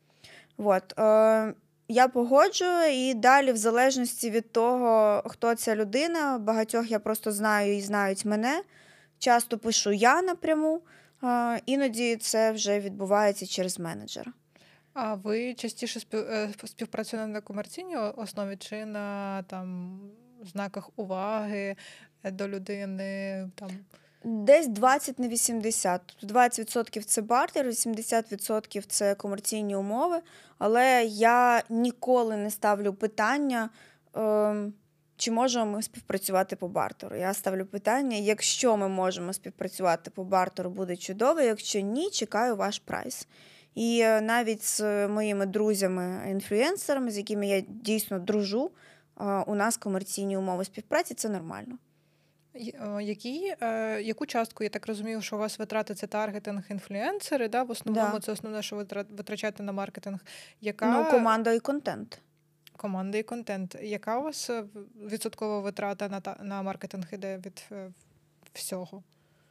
От. Е, я погоджую, і далі, в залежності від того, хто ця людина, багатьох я просто знаю і знають мене, часто пишу я напряму, е, іноді це вже відбувається через менеджера. А ви частіше спів... е, співпрацюєте на комерційній о- основі чи на там знаках уваги е, до людини? Там... Десь двадцять на вісімдесят. Тобто двадцять відсотків це бартер, вісімдесят відсотків це комерційні умови. Але я ніколи не ставлю питання, ем, чи можемо ми співпрацювати по бартеру. Я ставлю питання, якщо ми можемо співпрацювати по бартеру, буде чудово, якщо ні, чекаю ваш прайс. І е, навіть з моїми друзями-інфлюенсерами, з якими я дійсно дружу, е, у нас комерційні умови співпраці, це нормально. Й- е, Які, е, яку частку, я так розумію, що у вас витрати це таргетинг, інфлюенсери, да? В основному Да. це основне, що ви тра- витрачаєте на маркетинг. Яка Ну, команда і контент. команда і контент? Яка у вас е, в- відсоткова витрата на, та- на маркетинг іде від е, всього?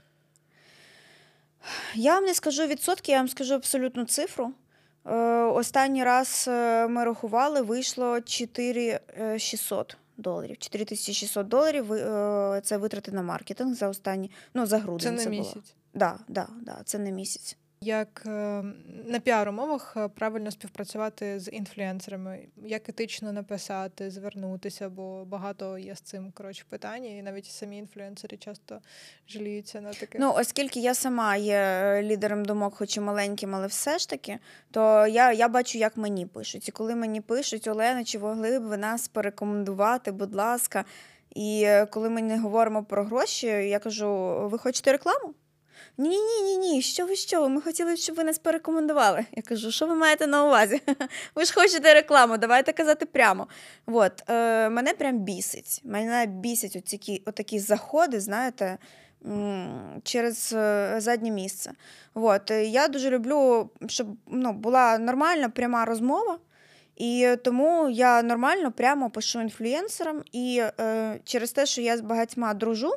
Я вам не скажу відсотки, я вам скажу абсолютну цифру. Е, Останній раз е, ми рахували, вийшло чотири тисячі шістсот доларів. чотири тисячі шістсот доларів ви- е, це витрати на маркетинг за останні, ну, за грудень Це на це було. місяць. Да, да, да, це на місяць. Як е, на піар-умовах е, правильно співпрацювати з інфлюенсерами? Як етично написати, звернутися, бо багато є з цим, коротше, питань, і навіть самі інфлюенсери часто жаліються на таке. Ну, оскільки я сама є лідером думок, хоч і маленьким, але все ж таки, то я, я бачу, як мені пишуть. І коли мені пишуть: Олена, чи могли б ви нас порекомендувати, будь ласка. І коли ми не говоримо про гроші, я кажу: ви хочете рекламу? Ні-ні-ні, що ви, що? Ми хотіли, щоб ви нас порекомендували. Я кажу: що ви маєте на увазі? Ви ж хочете рекламу, давайте казати прямо. От, е, мене прям бісить. Мене бісять отакі, отакі заходи, знаєте, через заднє місце. От, я дуже люблю, щоб ну, була нормальна, пряма розмова. І тому я нормально, прямо пишу інфлюенсерам. І е, через те, що я з багатьма дружу,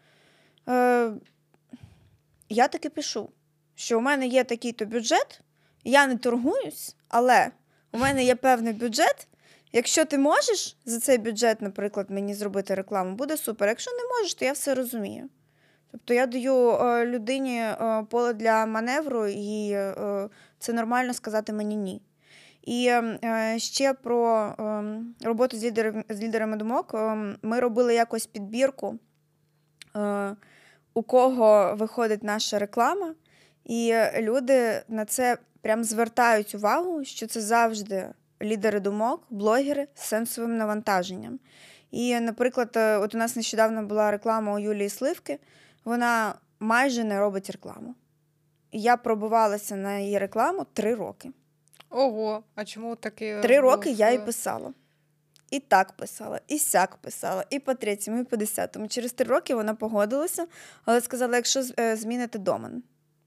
е, я таки пишу, що у мене є такий-то бюджет, я не торгуюсь, але у мене є певний бюджет. Якщо ти можеш за цей бюджет, наприклад, мені зробити рекламу, буде супер. Якщо не можеш, то я все розумію. Тобто я даю е, людині е, поле для маневру, і е, це нормально сказати мені ні. І е, ще про е, роботу з, лідер, з лідерами думок. Е, ми робили якось підбірку, е, у кого виходить наша реклама, і люди на це прям звертають увагу, що це завжди лідери думок, блогери з сенсовим навантаженням. І, наприклад, от у нас нещодавно була реклама у Юлії Сливки, вона майже не робить рекламу. І я пробивалася на її рекламу три роки. Ого, а чому таке? Три роки я і писала. І так писала, і сяк писала, і по третьому, і по десятому. Через три роки вона погодилася, але сказала: якщо зміните домен.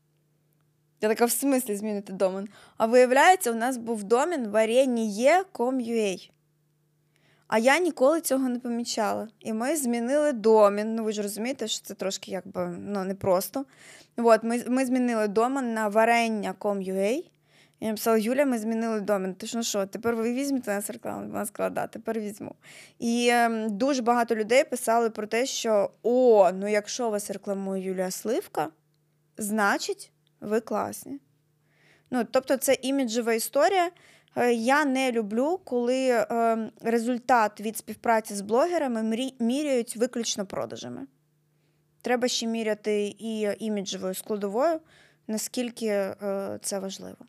Я така: в смислі змінити домен? А виявляється, у нас був домен варенье крапка ком крапка ю а. А я ніколи цього не помічала. І ми змінили домен. Ну, ви ж розумієте, що це трошки якби, ну, непросто. От, ми, ми змінили домен на варення крапка ком крапка ю а. Я написала: Юля, ми змінили домен. Ти ж ну що, тепер ви візьмете нас рекламу? Вона сказала: да, тепер візьму. І е, дуже багато людей писали про те, що о, ну якщо вас рекламує Юлія Сливка, значить ви класні. Ну, тобто це іміджева історія. Е, я не люблю, коли е, результат від співпраці з блогерами мрі, міряють виключно продажами. Треба ще міряти і іміджевою складовою, наскільки е, це важливо.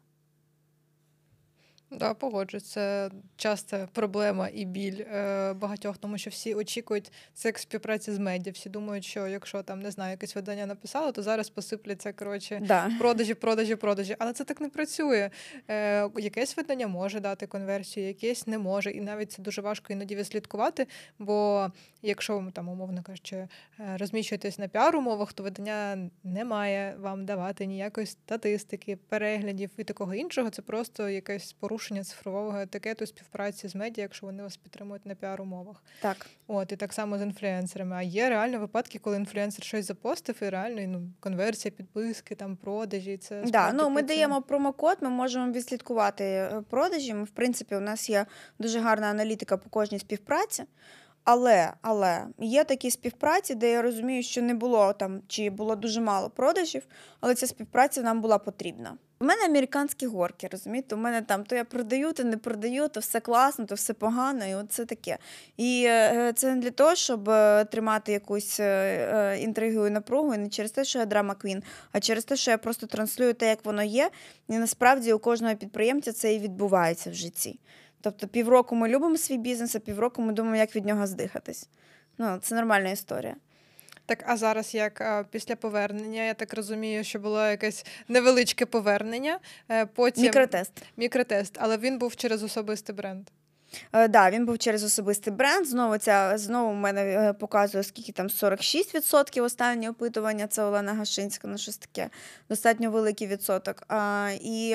Да, погоджуюсь. Це часто проблема і біль е, багатьох, тому що всі очікують це як співпраці з медіа. Всі думають, що якщо там, не знаю, якесь видання написало, то зараз посипляться, коротше, да. продажі, продажі, продажі. Але це так не працює. Е, якесь видання може дати конверсію, якесь не може. І навіть це дуже важко іноді відслідкувати, бо якщо, там, умовно кажучи, розміщуєтесь на піар-умовах, то видання не має вам давати ніякої статистики, переглядів і такого іншого. Це просто якесь порушення цифрового етикету співпраці з медіа, якщо вони вас підтримують на піар-умовах. Так. От, і так само з інфлюенсерами. А є реально випадки, коли інфлюенсер щось запостив, і реально ну, конверсія, підписки, там, продажі. Це да, ну, ми даємо промокод, ми можемо відслідкувати продажі. Ми, в принципі, у нас є дуже гарна аналітика по кожній співпраці. Але, але є такі співпраці, де я розумію, що не було там, чи було дуже мало продажів, але ця співпраця нам була потрібна. У мене американські горки, розумієте? У мене там то я продаю, то не продаю, то все класно, то все погано, і от це таке. І це не для того, щоб тримати якусь інтригу і напругу, і не через те, що я драма-квін, а через те, що я просто транслюю те, як воно є, і насправді у кожного підприємця це і відбувається в житті. Тобто півроку ми любимо свій бізнес, а півроку ми думаємо, як від нього здихатись. Ну, це нормальна історія. Так, а зараз як а, після повернення, я так розумію, що було якесь невеличке повернення. Потім... Мікротест. Мікротест, але він був через особистий бренд. Так, да, він був через особистий бренд. Знову ця, знову в мене показує, скільки там сорок шість відсотків останнє опитування, це Олена Гашинська, ну щось таке, достатньо великий відсоток. А, і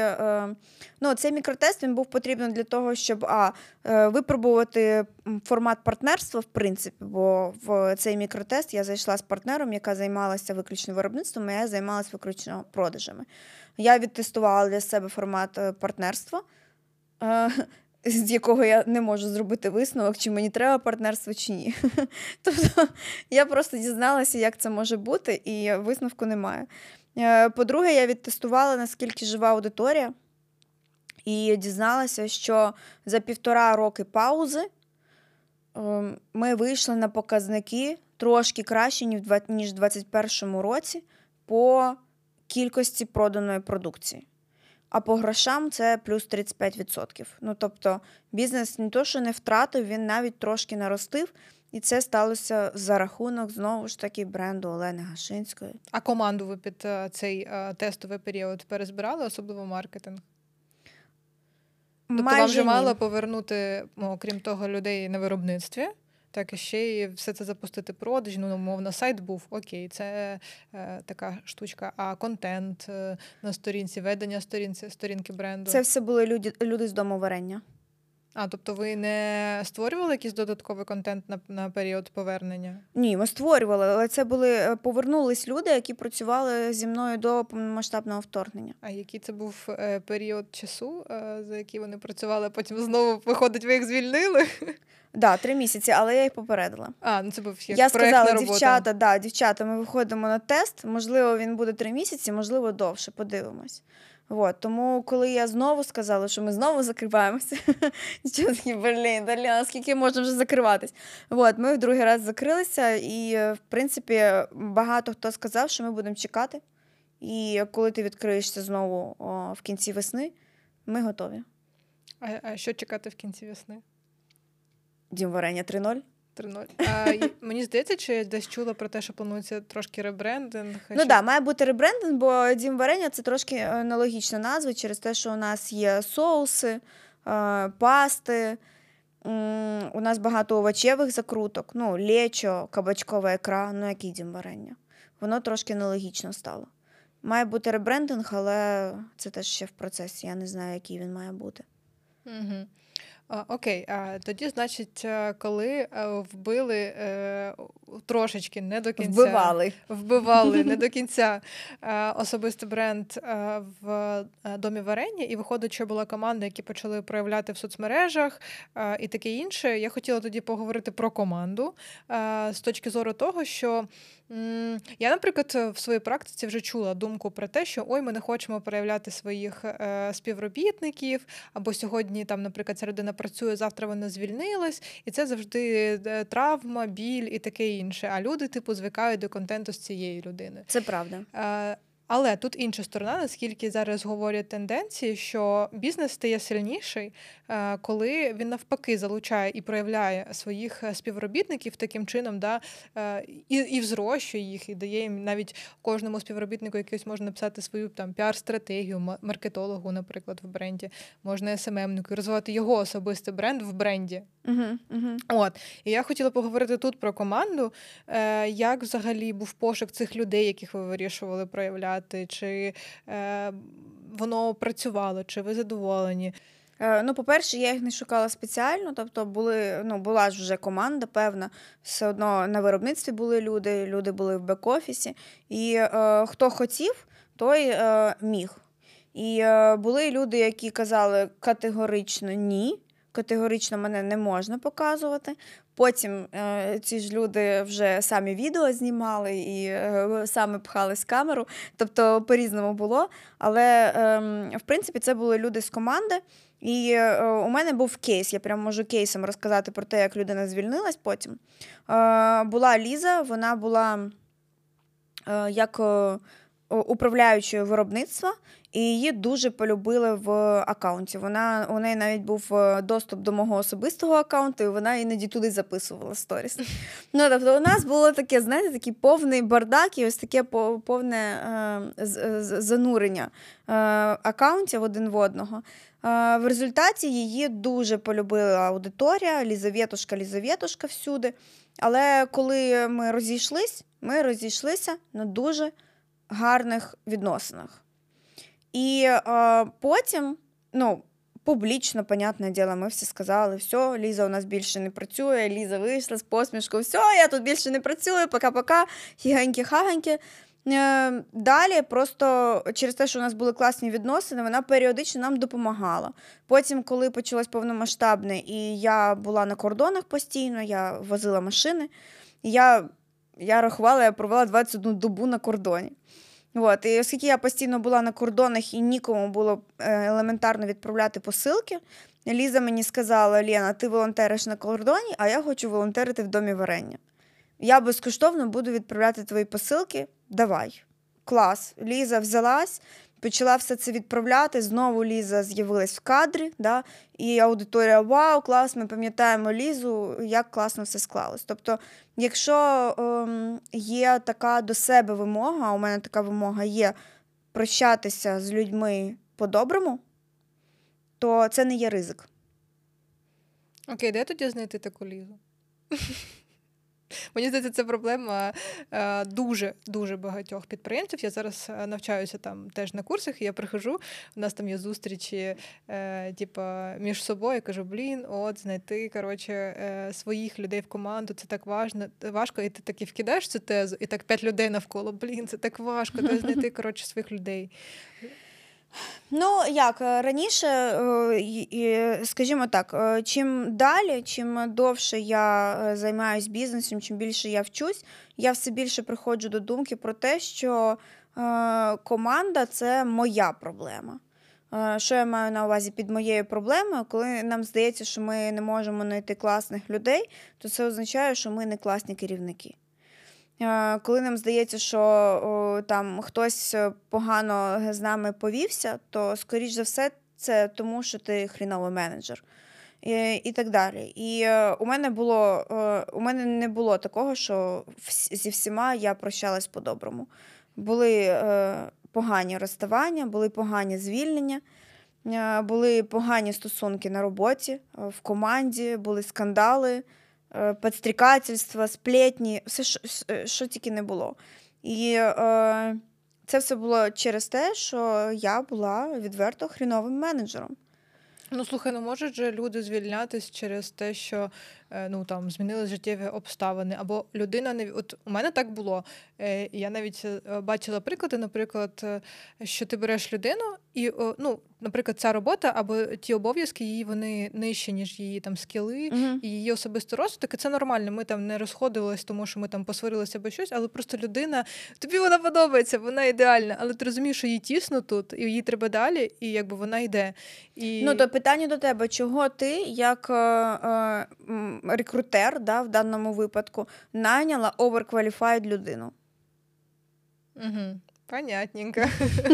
ну, цей мікротест, він був потрібен для того, щоб а, випробувати формат партнерства, в принципі, бо в цей мікротест я зайшла з партнером, яка займалася виключно виробництвом, а я займалася виключно продажами. Я відтестувала для себе формат партнерства, з якого я не можу зробити висновок, чи мені треба партнерство, чи ні. Тобто я просто дізналася, як це може бути, і висновку немає. Е, По-друге, я відтестувала, наскільки жива аудиторія, і дізналася, що за півтора роки паузи ем, ми вийшли на показники трошки краще, ніж в два- ніж в двадцять першому році по кількості проданої продукції. А по грошам це плюс тридцять п'ять відсотків. Ну, тобто бізнес не то, що не втратив, він навіть трошки наростив. І це сталося за рахунок, знову ж таки, бренду Олени Гашинської. А команду ви під е, цей е, тестовий період перезбирали, особливо маркетинг? Тобто вам Майже же ні. мало повернути, ну, окрім того, людей на виробництві, так і ще й все це запустити продаж. Ну, умовно, сайт був, окей, це е, така штучка. А контент е, на сторінці, ведення сторінці, сторінки бренду. Це все були люди, люди з дому варення. А, тобто ви не створювали якийсь додатковий контент на, на період повернення? Ні, ми створювали, але це були е, повернулись люди, які працювали зі мною до повномасштабного вторгнення. А який це був е, період часу, е, за який вони працювали, а потім знову, виходить, ви їх звільнили? Да, три місяці, але я їх попередила. А, ну це був як Я проєктна сказала, робота. дівчата, да, дівчата, ми виходимо на тест, можливо, він буде три місяці, можливо, довше, подивимось. От, тому, коли я знову сказала, що ми знову закриваємося, що такі, блін, Дар'яна, скільки можна вже закриватись? От, ми в другий раз закрилися, і, в принципі, багато хто сказав, що ми будемо чекати. І коли ти відкриєшся знову о, в кінці весни, ми готові. А, а що чекати в кінці весни? Дім варення три нуль. три нуль. А, і мені здається, чи я десь чула про те, що планується трошки ребрендинг? Ну так, да, має бути ребрендинг, бо дім варення – це трошки аналогічна назва через те, що у нас є соуси, пасти, у нас багато овочевих закруток, ну, лечо, кабачкова ікра, ну, який дім варення. Воно трошки аналогічно стало. Має бути ребрендинг, але це теж ще в процесі, я не знаю, який він має бути. Угу. А, окей, а тоді, значить, коли е, вбили е, трошечки не до кінця... Вбивали. Вбивали не до кінця е, особистий бренд е, в е, Домі варення, і виходить, що була команда, які почали проявляти в соцмережах е, і таке інше. Я хотіла тоді поговорити про команду е, з точки зору того, що м, я, наприклад, в своїй практиці вже чула думку про те, що ой, ми не хочемо проявляти своїх е, співробітників, або сьогодні, там, наприклад, ця людина працює, завтра вона звільнилась, і це завжди травма, біль і таке інше. А люди, типу, звикають до контенту з цієї людини. Це правда. Е, Але тут інша сторона, наскільки зараз говорять тенденції, що бізнес стає сильніший, е, коли він навпаки залучає і проявляє своїх співробітників таким чином, да, е, і, і взрощує їх, і дає їм навіть кожному співробітнику якось можна написати свою там піар-стратегію, м- маркетологу, наприклад, в бренді, можна ес ем ем-нику, розвивати його особистий бренд в бренді. Угу, угу. От, і я хотіла поговорити тут про команду, е, як взагалі був пошук цих людей, яких ви вирішували проявляти, чи е, воно працювало, чи ви задоволені? Е, Ну, по-перше, я їх не шукала спеціально, тобто були, ну, була ж вже команда певна, все одно на виробництві були люди, люди були в бек-офісі, і е, хто хотів, той е, міг. І е, були люди, які казали категорично ні, категорично мене не можна показувати. Потім е, ці ж люди вже самі відео знімали і е, саме пхались в камеру, тобто по-різному було. Але, е, в принципі, це були люди з команди. І е, у мене був кейс, я прямо можу кейсом розказати про те, як людина звільнилась потім. Е, була Ліза, вона була е, як е, управляючою виробництва, і її дуже полюбили в акаунті. Вона, у неї навіть був доступ до мого особистого акаунту, і вона іноді туди записувала сторіс. Ну, тобто у нас було таке, знаєте, такий повний бардак і ось таке повне е, занурення е, акаунтів один в одного. Е, в результаті її дуже полюбила аудиторія, Лізаветушка, Лізаветушка всюди. Але коли ми розійшлись, ми розійшлися на дуже гарних відносинах. І е, потім, ну, публічно, понятне діло, ми всі сказали, все, Ліза у нас більше не працює, Ліза вийшла з посмішкою, все, я тут більше не працюю, пока-пока, хіганьки-хагоньки. Е, далі просто через те, що у нас були класні відносини, вона періодично нам допомагала. Потім, коли почалось повномасштабне, і я була на кордонах постійно, я возила машини, я, я рахувала, я провела двадцять одну добу на кордоні. От, і оскільки я постійно була на кордонах і нікому було елементарно відправляти посилки, Ліза мені сказала: Лена, ти волонтериш на кордоні, а я хочу волонтерити в домі варення. Я безкоштовно буду відправляти твої посилки, давай. Клас. Ліза взялась, почала все це відправляти, знову Ліза з'явилась в кадрі, да? І аудиторія: вау, клас, ми пам'ятаємо Лізу, як класно все склалось. Тобто, якщо ем, є така до себе вимога, а у мене така вимога є прощатися з людьми по-доброму, то це не є ризик. Окей, де тоді знайти таку Лізу? Мені здається, це проблема дуже-дуже багатьох підприємців. Я зараз навчаюся там теж на курсах, і я приходжу, у нас там є зустрічі е, типа, між собою, я кажу, блін, от, знайти, коротше, е, своїх людей в команду, це так важно, важко, і ти таки вкидаєш цю тезу, і так п'ять людей навколо, блін, це так важко, де знайти, коротше, своїх людей. Ну, як, раніше, скажімо так, чим далі, чим довше я займаюся бізнесом, чим більше я вчусь, я все більше приходжу до думки про те, що команда – це моя проблема. Що я маю на увазі під моєю проблемою? Коли нам здається, що ми не можемо знайти класних людей, то це означає, що ми не класні керівники. Коли нам здається, що о, там хтось погано з нами повівся, то, скоріш за все, це тому, що ти хріновий менеджер. І, і так далі. І е, у мене було, е, у мене не було такого, що вс- зі всіма я прощалась по-доброму. Були е, погані розставання, були погані звільнення, е, були погані стосунки на роботі, е, в команді, були скандали, підстрікательства, сплетні, все, що, що тільки не було. І е, це все було через те, що я була відверто хріновим менеджером. Ну, слухай, ну можуть же люди звільнятись через те, що ну, там, змінились життєві обставини, або людина не... От у мене так було. Я навіть бачила приклади, наприклад, що ти береш людину і, ну, наприклад, ця робота або ті обов'язки, її вони нижчі, ніж її там скіли, uh-huh. і її особисто розвиток, і це нормально. Ми там не розходились, тому що ми там посварилися або щось, але просто людина, тобі вона подобається, вона ідеальна, але ти розумієш, що їй тісно тут, і їй треба далі, і якби вона йде. І... Ну, то питання до тебе, чого ти, як е, е, рекрутер, да, в даному випадку, найняла overqualified людину? Угу, понятненько.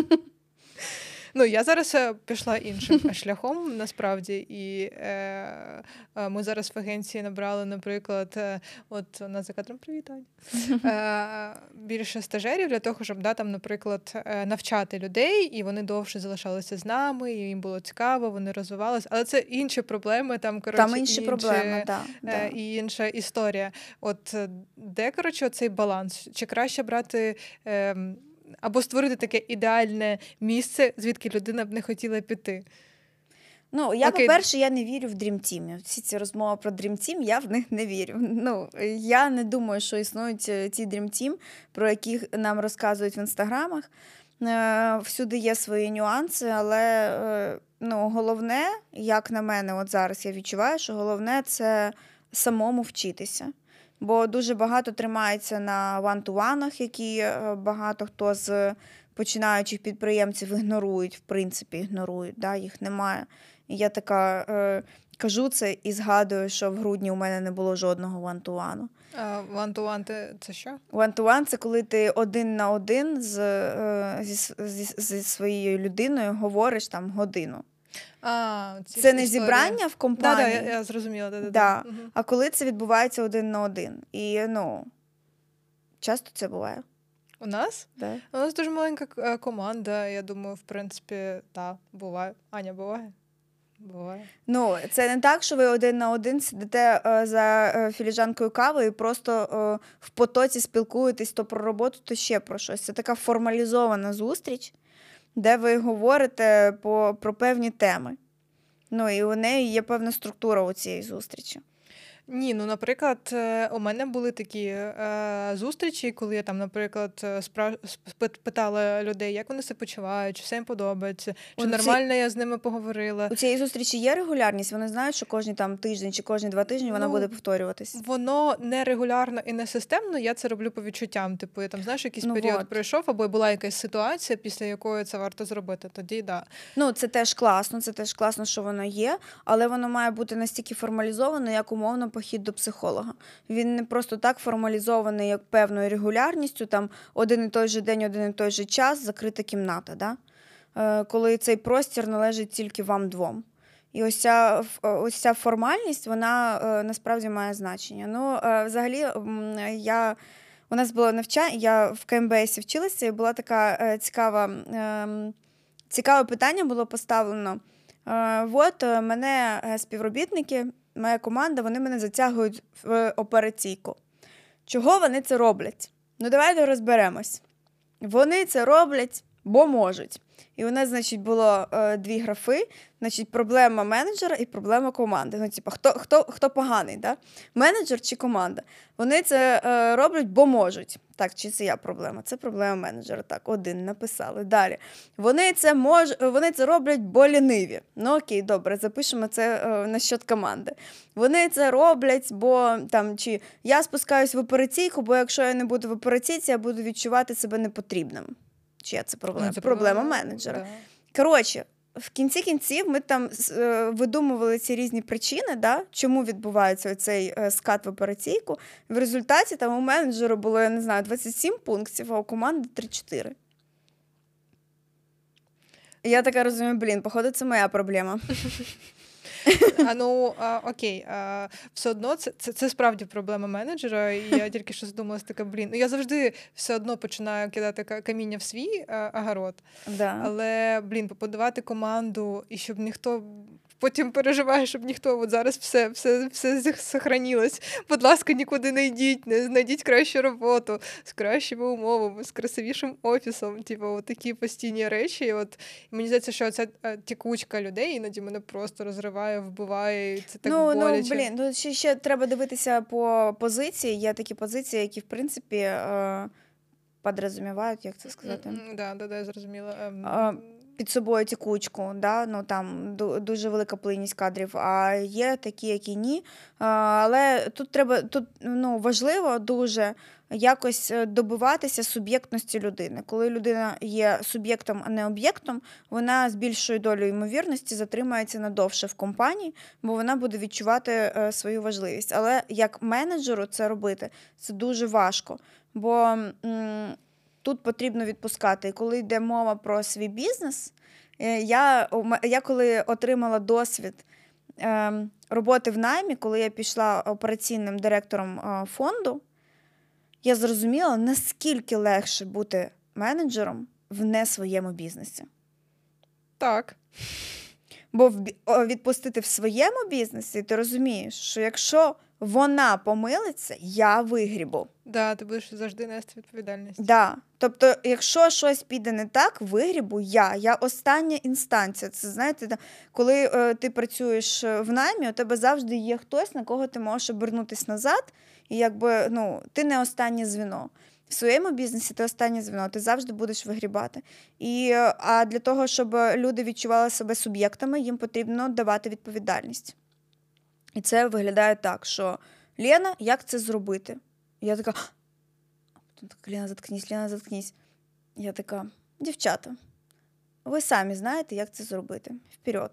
Ну, я зараз пішла іншим шляхом, насправді, і е, ми зараз в агенції набрали, наприклад, от у нас за кадром привітання, е, більше стажерів для того, щоб, да, там, наприклад, навчати людей, і вони довше залишалися з нами, і їм було цікаво, вони розвивалися, але це інші проблеми, там, коротше, там інші, інші проблеми, да, да. І інша історія. От де, коротше, цей баланс? Чи краще брати... Е, або створити таке ідеальне місце, звідки людина б не хотіла піти? Ну, я, Окей. по-перше, я не вірю в Dream Team. Всі ці розмови про Dream Team, я в них не вірю. Ну, я не думаю, що існують ці Dream Team, про яких нам розказують в інстаграмах. Всюди є свої нюанси, але ну, головне, як на мене, от зараз я відчуваю, що головне – це самому вчитися. Бо дуже багато тримається на one-to-one, які багато хто з починаючих підприємців ігнорують, в принципі, ігнорують, да, їх немає. І я така е, кажу це і згадую, що в грудні у мене не було жодного one-to-one. А one-to-one – це що? One-to-one – це коли ти один на один з, е, зі, зі, зі своєю людиною говориш там годину. А, це історії. Не зібрання в компанії. Так, да, да, я, я зрозуміла. Да, да, да. Угу. А коли це відбувається один на один. І, ну, часто це буває. У нас? Да. У нас дуже маленька команда, я думаю, в принципі, так, буває. Аня, буває? Буває. Ну, це не так, що ви один на один сидите е, за е, філіжанкою кави і просто е, в потоці спілкуєтесь то про роботу, то ще про щось. Це така формалізована зустріч, де ви говорите по, про певні теми. Ну, і у неї є певна структура у цієї зустрічі. Ні, ну, наприклад, е, у мене були такі е, зустрічі, коли я там, наприклад, е, спра... сп- питала людей, як вони себе почувають, чи все їм подобається, чи У цій, нормально я з ними поговорила. у цієї зустрічі є регулярність? Вони знають, що кожні там тиждень чи кожні два тижні вона Ну, буде повторюватись? воно не регулярно і не системно, я це роблю по відчуттям. Типу, я там, знаєш, якийсь Ну період от. пройшов, або була якась ситуація, після якої це варто зробити, тоді да. Ну, це теж класно, це теж класно, що воно є, але воно має бути настільки формалізовано, як умовно похід до психолога. Він не просто так формалізований, як певною регулярністю, там один і той же день, один і той же час, закрита кімната, да? Е, коли цей простір належить тільки вам двом. І ось ця, ф- ось ця формальність, вона е, насправді має значення. Ну, е, взагалі, м, я, у нас було навчання, я в КМБСі вчилася, і була така е, цікава, ем, цікаве питання було поставлено. Е, от е, мене е, співробітники, моя команда, вони мене затягують в е, операційку. Чого вони це роблять? Ну, давайте розберемось. Вони це роблять, бо можуть. І у нас, значить, було е, дві графи, значить, проблема менеджера і проблема команди. Ну, типу, хто, хто, хто поганий, да? Менеджер чи команда? Вони це е, роблять, бо можуть. Так, чи це я проблема? Це проблема менеджера. Так, один написали. Далі. Вони це, мож... вони це роблять, бо ліниві. Ну, окей, добре, запишемо це е, на счет команди. Вони це роблять, бо там, чи я спускаюсь в операційку, бо якщо я не буду в операційці, я буду відчувати себе непотрібним. Чия це проблема? Ну, це Проблема проблема, менеджера. да. Коротше, в кінці кінців ми там е, видумували ці різні причини, да, чому відбувається цей е, скат в операційку. В результаті там у менеджера було, я не знаю, двадцять сім пунктів, а у команди три-чотири. І я така розумію, блін, походу, це моя проблема. А ну а, окей, а, все одно це, це, це справді проблема менеджера. І я тільки що задумалась, така, блін. Ну я завжди все одно починаю кидати ка- каміння в свій а, огород. Да. Але, блін, побудувати команду, і щоб ніхто. Потім переживає, щоб ніхто от зараз все, все, все сохранилось. Будь ласка, нікуди не йдіть, не знайдіть кращу роботу з кращими умовами, з красивішим офісом. Типу, от такі постійні речі. І от мені здається, що ця тікучка людей іноді мене просто розриває, вбиває. І це так ну, боляче. Ну, блін, ну, ще, ще треба дивитися по позиції. Є такі позиції, які, в принципі, е- підрозумівають, як це сказати? Так, да, да, да, я зрозуміла. Е- під собою тікучку, да? Ну, там дуже велика плинність кадрів, а є такі, які ні. Але тут треба, тут ну, важливо дуже якось добиватися суб'єктності людини. Коли людина є суб'єктом, а не об'єктом, вона з більшою долею ймовірності затримається надовше в компанії, бо вона буде відчувати свою важливість. Але як менеджеру це робити, це дуже важко, бо м- тут потрібно відпускати. І коли йде мова про свій бізнес, я, я коли отримала досвід е, роботи в наймі, коли я пішла операційним директором е, фонду, я зрозуміла, наскільки легше бути менеджером в не своєму бізнесі. Так. Бо відпустити в своєму бізнесі, ти розумієш, що якщо вона помилиться, я вигрібу. Да, ти будеш завжди нести відповідальність. Да. Тобто, якщо щось піде не так, вигрібу я. Я остання інстанція. Це, знаєте, коли е, ти працюєш в наймі, у тебе завжди є хтось, на кого ти можеш обернутися назад, і якби, ну, ти не останнє звіно. В своєму бізнесі ти останнє звіно, ти завжди будеш вигрібати. І, а для того, щоб люди відчували себе суб'єктами, їм потрібно давати відповідальність. І це виглядає так, що Лена, як це зробити? Я така, Лена, заткнись, Лена, заткнись. Я така, дівчата, ви самі знаєте, як це зробити. Вперед.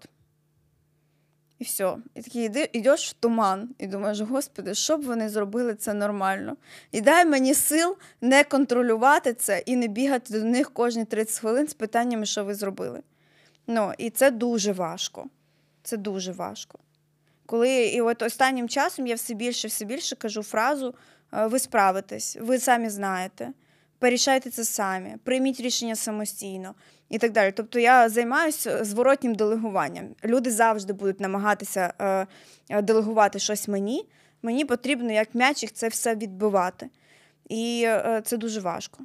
І все. І такий йдеш в туман і думаєш, господи, що б вони зробили це нормально. І дай мені сил не контролювати це і не бігати до них кожні тридцять хвилин з питаннями, що ви зробили. Ну, і це дуже важко. Це дуже важко. Коли, і от останнім часом я все більше, все більше кажу фразу, ви справитесь, ви самі знаєте, порішайте це самі, прийміть рішення самостійно і так далі. Тобто я займаюся зворотнім делегуванням. Люди завжди будуть намагатися е, делегувати щось мені, мені потрібно як м'ячик це все відбивати. І е, це дуже важко.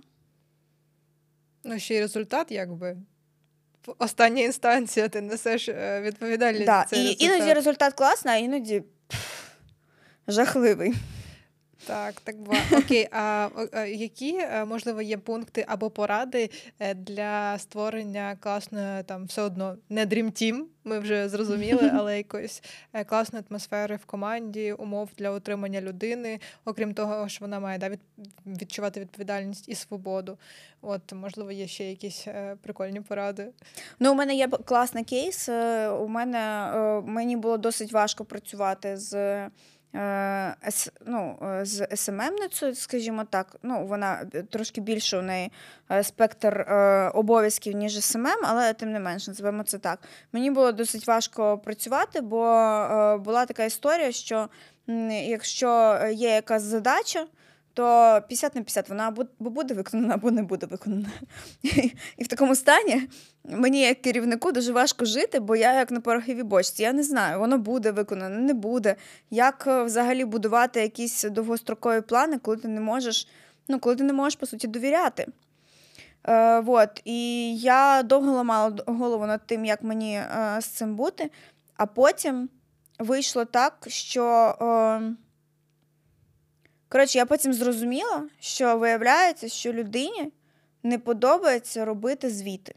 Ну, ще й результат, якби. Остання інстанція, ти несеш відповідальність да. за цей і, результат. Іноді результат класний, а іноді... жахливий. Так, так буває. Окей, а, а які, можливо, є пункти або поради для створення класної, там, все одно, не Dream Team, ми вже зрозуміли, але якоїсь класної атмосфери в команді, умов для утримання людини, окрім того, що вона має да, від, відчувати відповідальність і свободу. От, можливо, є ще якісь прикольні поради. Ну, у мене є класний кейс. У мене, мені було досить важко працювати з ну, з ес ем ем-ницею, скажімо так. Ну, вона трошки більше у неї спектр обов'язків, ніж ес ем ем, але тим не менш, називаємо це так. Мені було досить важко працювати, бо була така історія, що якщо є якась задача, то п'ятдесят на п'ятдесят вона або буде виконана, або не буде виконана. І в такому стані мені, як керівнику, дуже важко жити, бо я як на пороховій бочці. Я не знаю, воно буде виконано, не буде. Як взагалі будувати якісь довгострокові плани, коли ти не можеш, ну, коли ти не можеш, по суті, довіряти. Е, вот. І я довго ламала голову над тим, як мені е, з цим бути, а потім вийшло так, що... Е, Коротше, я потім зрозуміла, що виявляється, що людині не подобається робити звіти.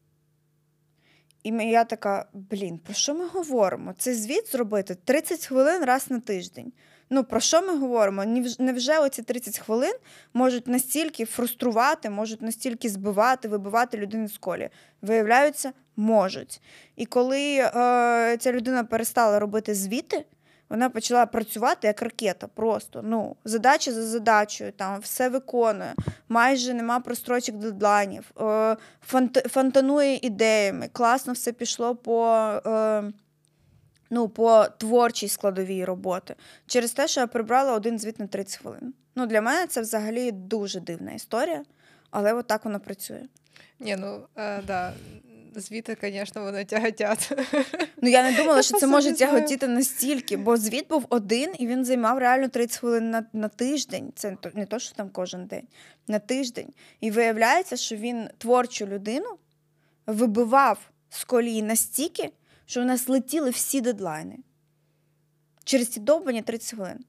І я така, блін, про що ми говоримо? Цей звіт зробити тридцять хвилин раз на тиждень. Ну, про що ми говоримо? Невже оці тридцять хвилин можуть настільки фруструвати, можуть настільки збивати, вибивати людину з колії? Виявляється, можуть. І коли е, ця людина перестала робити звіти, вона почала працювати як ракета просто. Ну, задача за задачею, там, все виконує, майже нема прострочок дедлайнів, е, фант, фонтанує ідеями, класно все пішло по, е, ну, по творчій складовій роботи. Через те, що я прибрала один звіт на тридцять хвилин. Ну, для мене це взагалі дуже дивна історія, але от так воно працює. Ні, ну, е, да. Звіти, звісно, вони тяготять. Ну, я не думала, що це може тяготіти настільки, бо звіт був один, і він займав реально тридцять хвилин на, на тиждень. Це не то, що там кожен день, на тиждень. І виявляється, що він творчу людину вибивав з колії настільки, що у нас летіли всі дедлайни. Через ці довбані тридцять хвилин.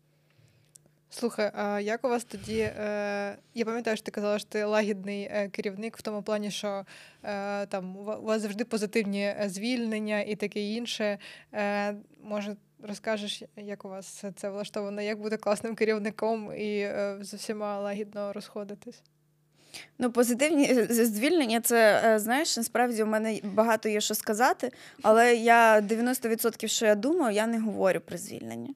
Слухай, а як у вас тоді, е, я пам'ятаю, що ти казала, що ти лагідний е, керівник в тому плані, що е, там у вас завжди позитивні звільнення і таке інше. Е, може, розкажеш, як у вас це влаштовано, як бути класним керівником і е, з усіма лагідно розходитись? Ну, позитивні звільнення, це, знаєш, насправді у мене багато є що сказати, але я дев'яносто відсотків, що я думаю, я не говорю про звільнення.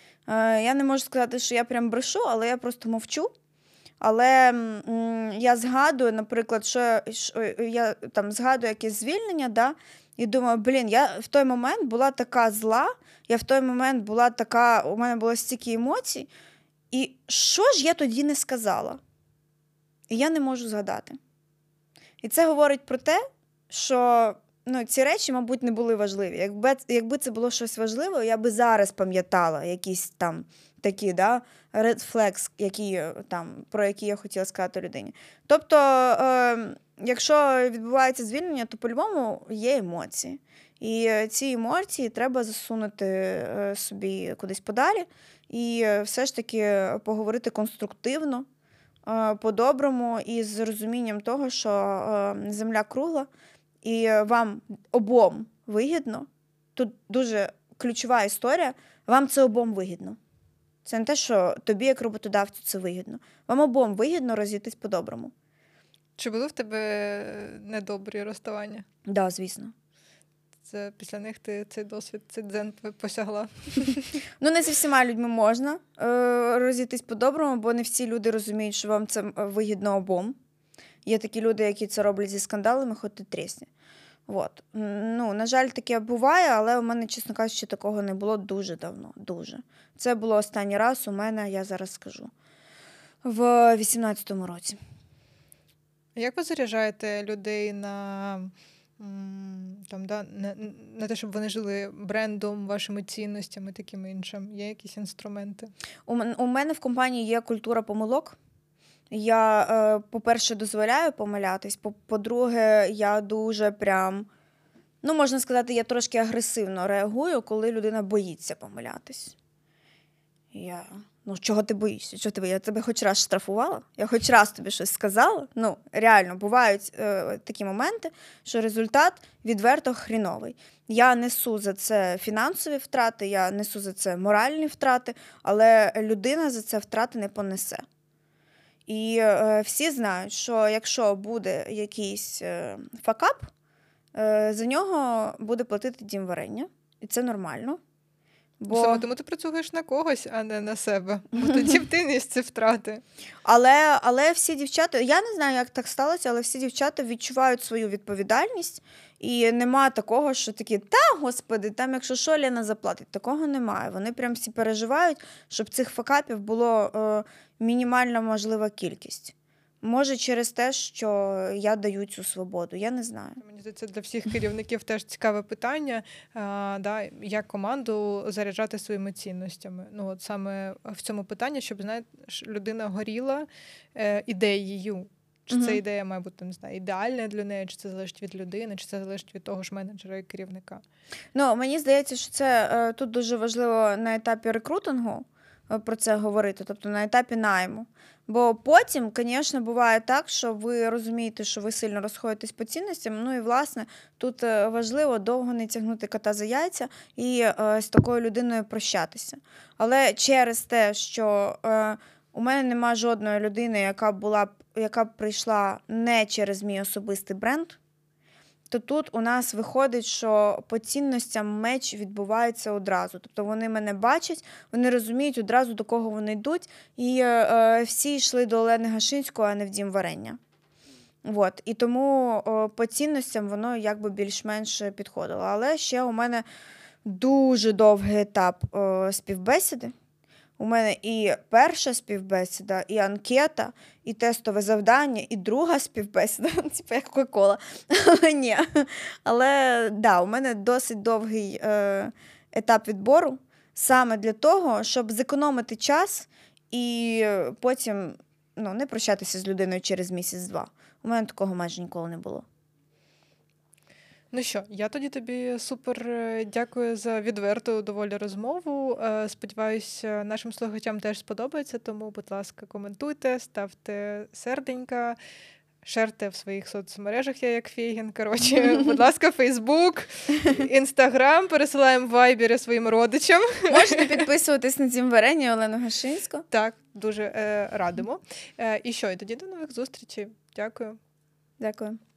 Я не можу сказати, що я прям брешу, але я просто мовчу. Але м, я згадую, наприклад, що, що я там згадую якесь звільнення, да, і думаю, блін, я в той момент була така зла, я в той момент була така, у мене було стільки емоцій, і що ж я тоді не сказала? І я не можу згадати. І це говорить про те, що ну, ці речі, мабуть, не були важливі. Якби, якби це було щось важливе, я би зараз пам'ятала якісь там такі, да, red flags, які, там, про які я хотіла сказати людині. Тобто, е, якщо відбувається звільнення, то по-любому є емоції. І ці емоції треба засунути е, собі кудись подалі і все ж таки поговорити конструктивно, е, по-доброму і з розумінням того, що е, земля кругла, і вам обом вигідно, тут дуже ключова історія, вам це обом вигідно. Це не те, що тобі, як роботодавцю, це вигідно. Вам обом вигідно розійтись по-доброму. Чи були в тебе недобрі розставання? Так, да, звісно. Це після них ти цей досвід, цей дзен посягла? Ну, не зі всіма людьми можна е- розійтись по-доброму, бо не всі люди розуміють, що вам це вигідно обом. Є такі люди, які це роблять зі скандалами, хоч ти трісні. От. Ну, на жаль, таке буває, але у мене, чесно кажучи, такого не було дуже давно. Дуже. Це було останній раз у мене, я зараз скажу, в вісімнадцятому році. Як ви заряджаєте людей на, там, да, на, на те, щоб вони жили брендом, вашими цінностями, таким іншим? Є якісь інструменти? У, у мене в компанії є культура помилок. Я, по-перше, дозволяю помилятись, по-друге, я дуже прям, ну, можна сказати, я трошки агресивно реагую, коли людина боїться помилятись. І я, ну, чого ти боїшся? Чого ти боїшся? Я тебе хоч раз штрафувала? Я хоч раз тобі щось сказала? Ну, реально, бувають е, такі моменти, що результат відверто хріновий. Я несу за це фінансові втрати, я несу за це моральні втрати, але людина за це втрати не понесе. І е, всі знають, що якщо буде якийсь е, факап, е, за нього буде платити Дім варення. І це нормально. Бо... Саме тому ти працюєш на когось, а не на себе. Бо тоді в ти ці втрати. Але, але всі дівчата, я не знаю, як так сталося, але всі дівчата відчувають свою відповідальність. І нема такого, що такі, та, господи, там якщо що, Лена заплатить. Такого немає. Вони прям всі переживають, щоб цих факапів було е, мінімальна можлива кількість. Може, через те, що я даю цю свободу, я не знаю. Мені здається, для всіх керівників теж цікаве питання, а, да, як команду заряджати своїми цінностями. Ну, от саме в цьому питанні, щоб, знаєш, людина горіла е, ідеєю. Чи mm-hmm. ця ідея має бути, не знаю, ідеальна для неї, чи це залежить від людини, чи це залежить від того ж менеджера і керівника? Ну, мені здається, що це е, тут дуже важливо на етапі рекрутингу е, про це говорити, тобто на етапі найму. Бо потім, звісно, буває так, що ви розумієте, що ви сильно розходитесь по цінностям, ну і, власне, тут важливо довго не тягнути кота за яйця і е, з такою людиною прощатися. Але через те, що е, у мене нема жодної людини, яка була б, яка б прийшла не через мій особистий бренд, то тут у нас виходить, що по цінностям меч відбувається одразу. Тобто вони мене бачать, вони розуміють одразу, до кого вони йдуть, і е, всі йшли до Олени Гашинської, а не в Дім варення. От. І тому е, по цінностям воно якби більш-менш підходило. Але ще у мене дуже довгий етап е, співбесіди. У мене і перша співбесіда, і анкета, і тестове завдання, і друга співбесіда, типу як Кока-Кола. Але ні. Але да, у мене досить довгий е, етап відбору саме для того, щоб зекономити час і потім ну, не прощатися з людиною через місяць-два. У мене такого майже ніколи не було. Ну що, я тоді тобі супер дякую за відверту доволі розмову. Сподіваюся, нашим слухачам теж сподобається, тому, будь ласка, коментуйте, ставте серденька, шерте в своїх соцмережах, я як Фейгін, коротше, будь ласка, Фейсбук, Інстаграм, пересилаємо вайбери своїм родичам. Можете підписуватись на Дім варення Олену Гашинську. Так, дуже е, радимо. Е, і що, і тоді до нових зустрічей. Дякую. Дякую.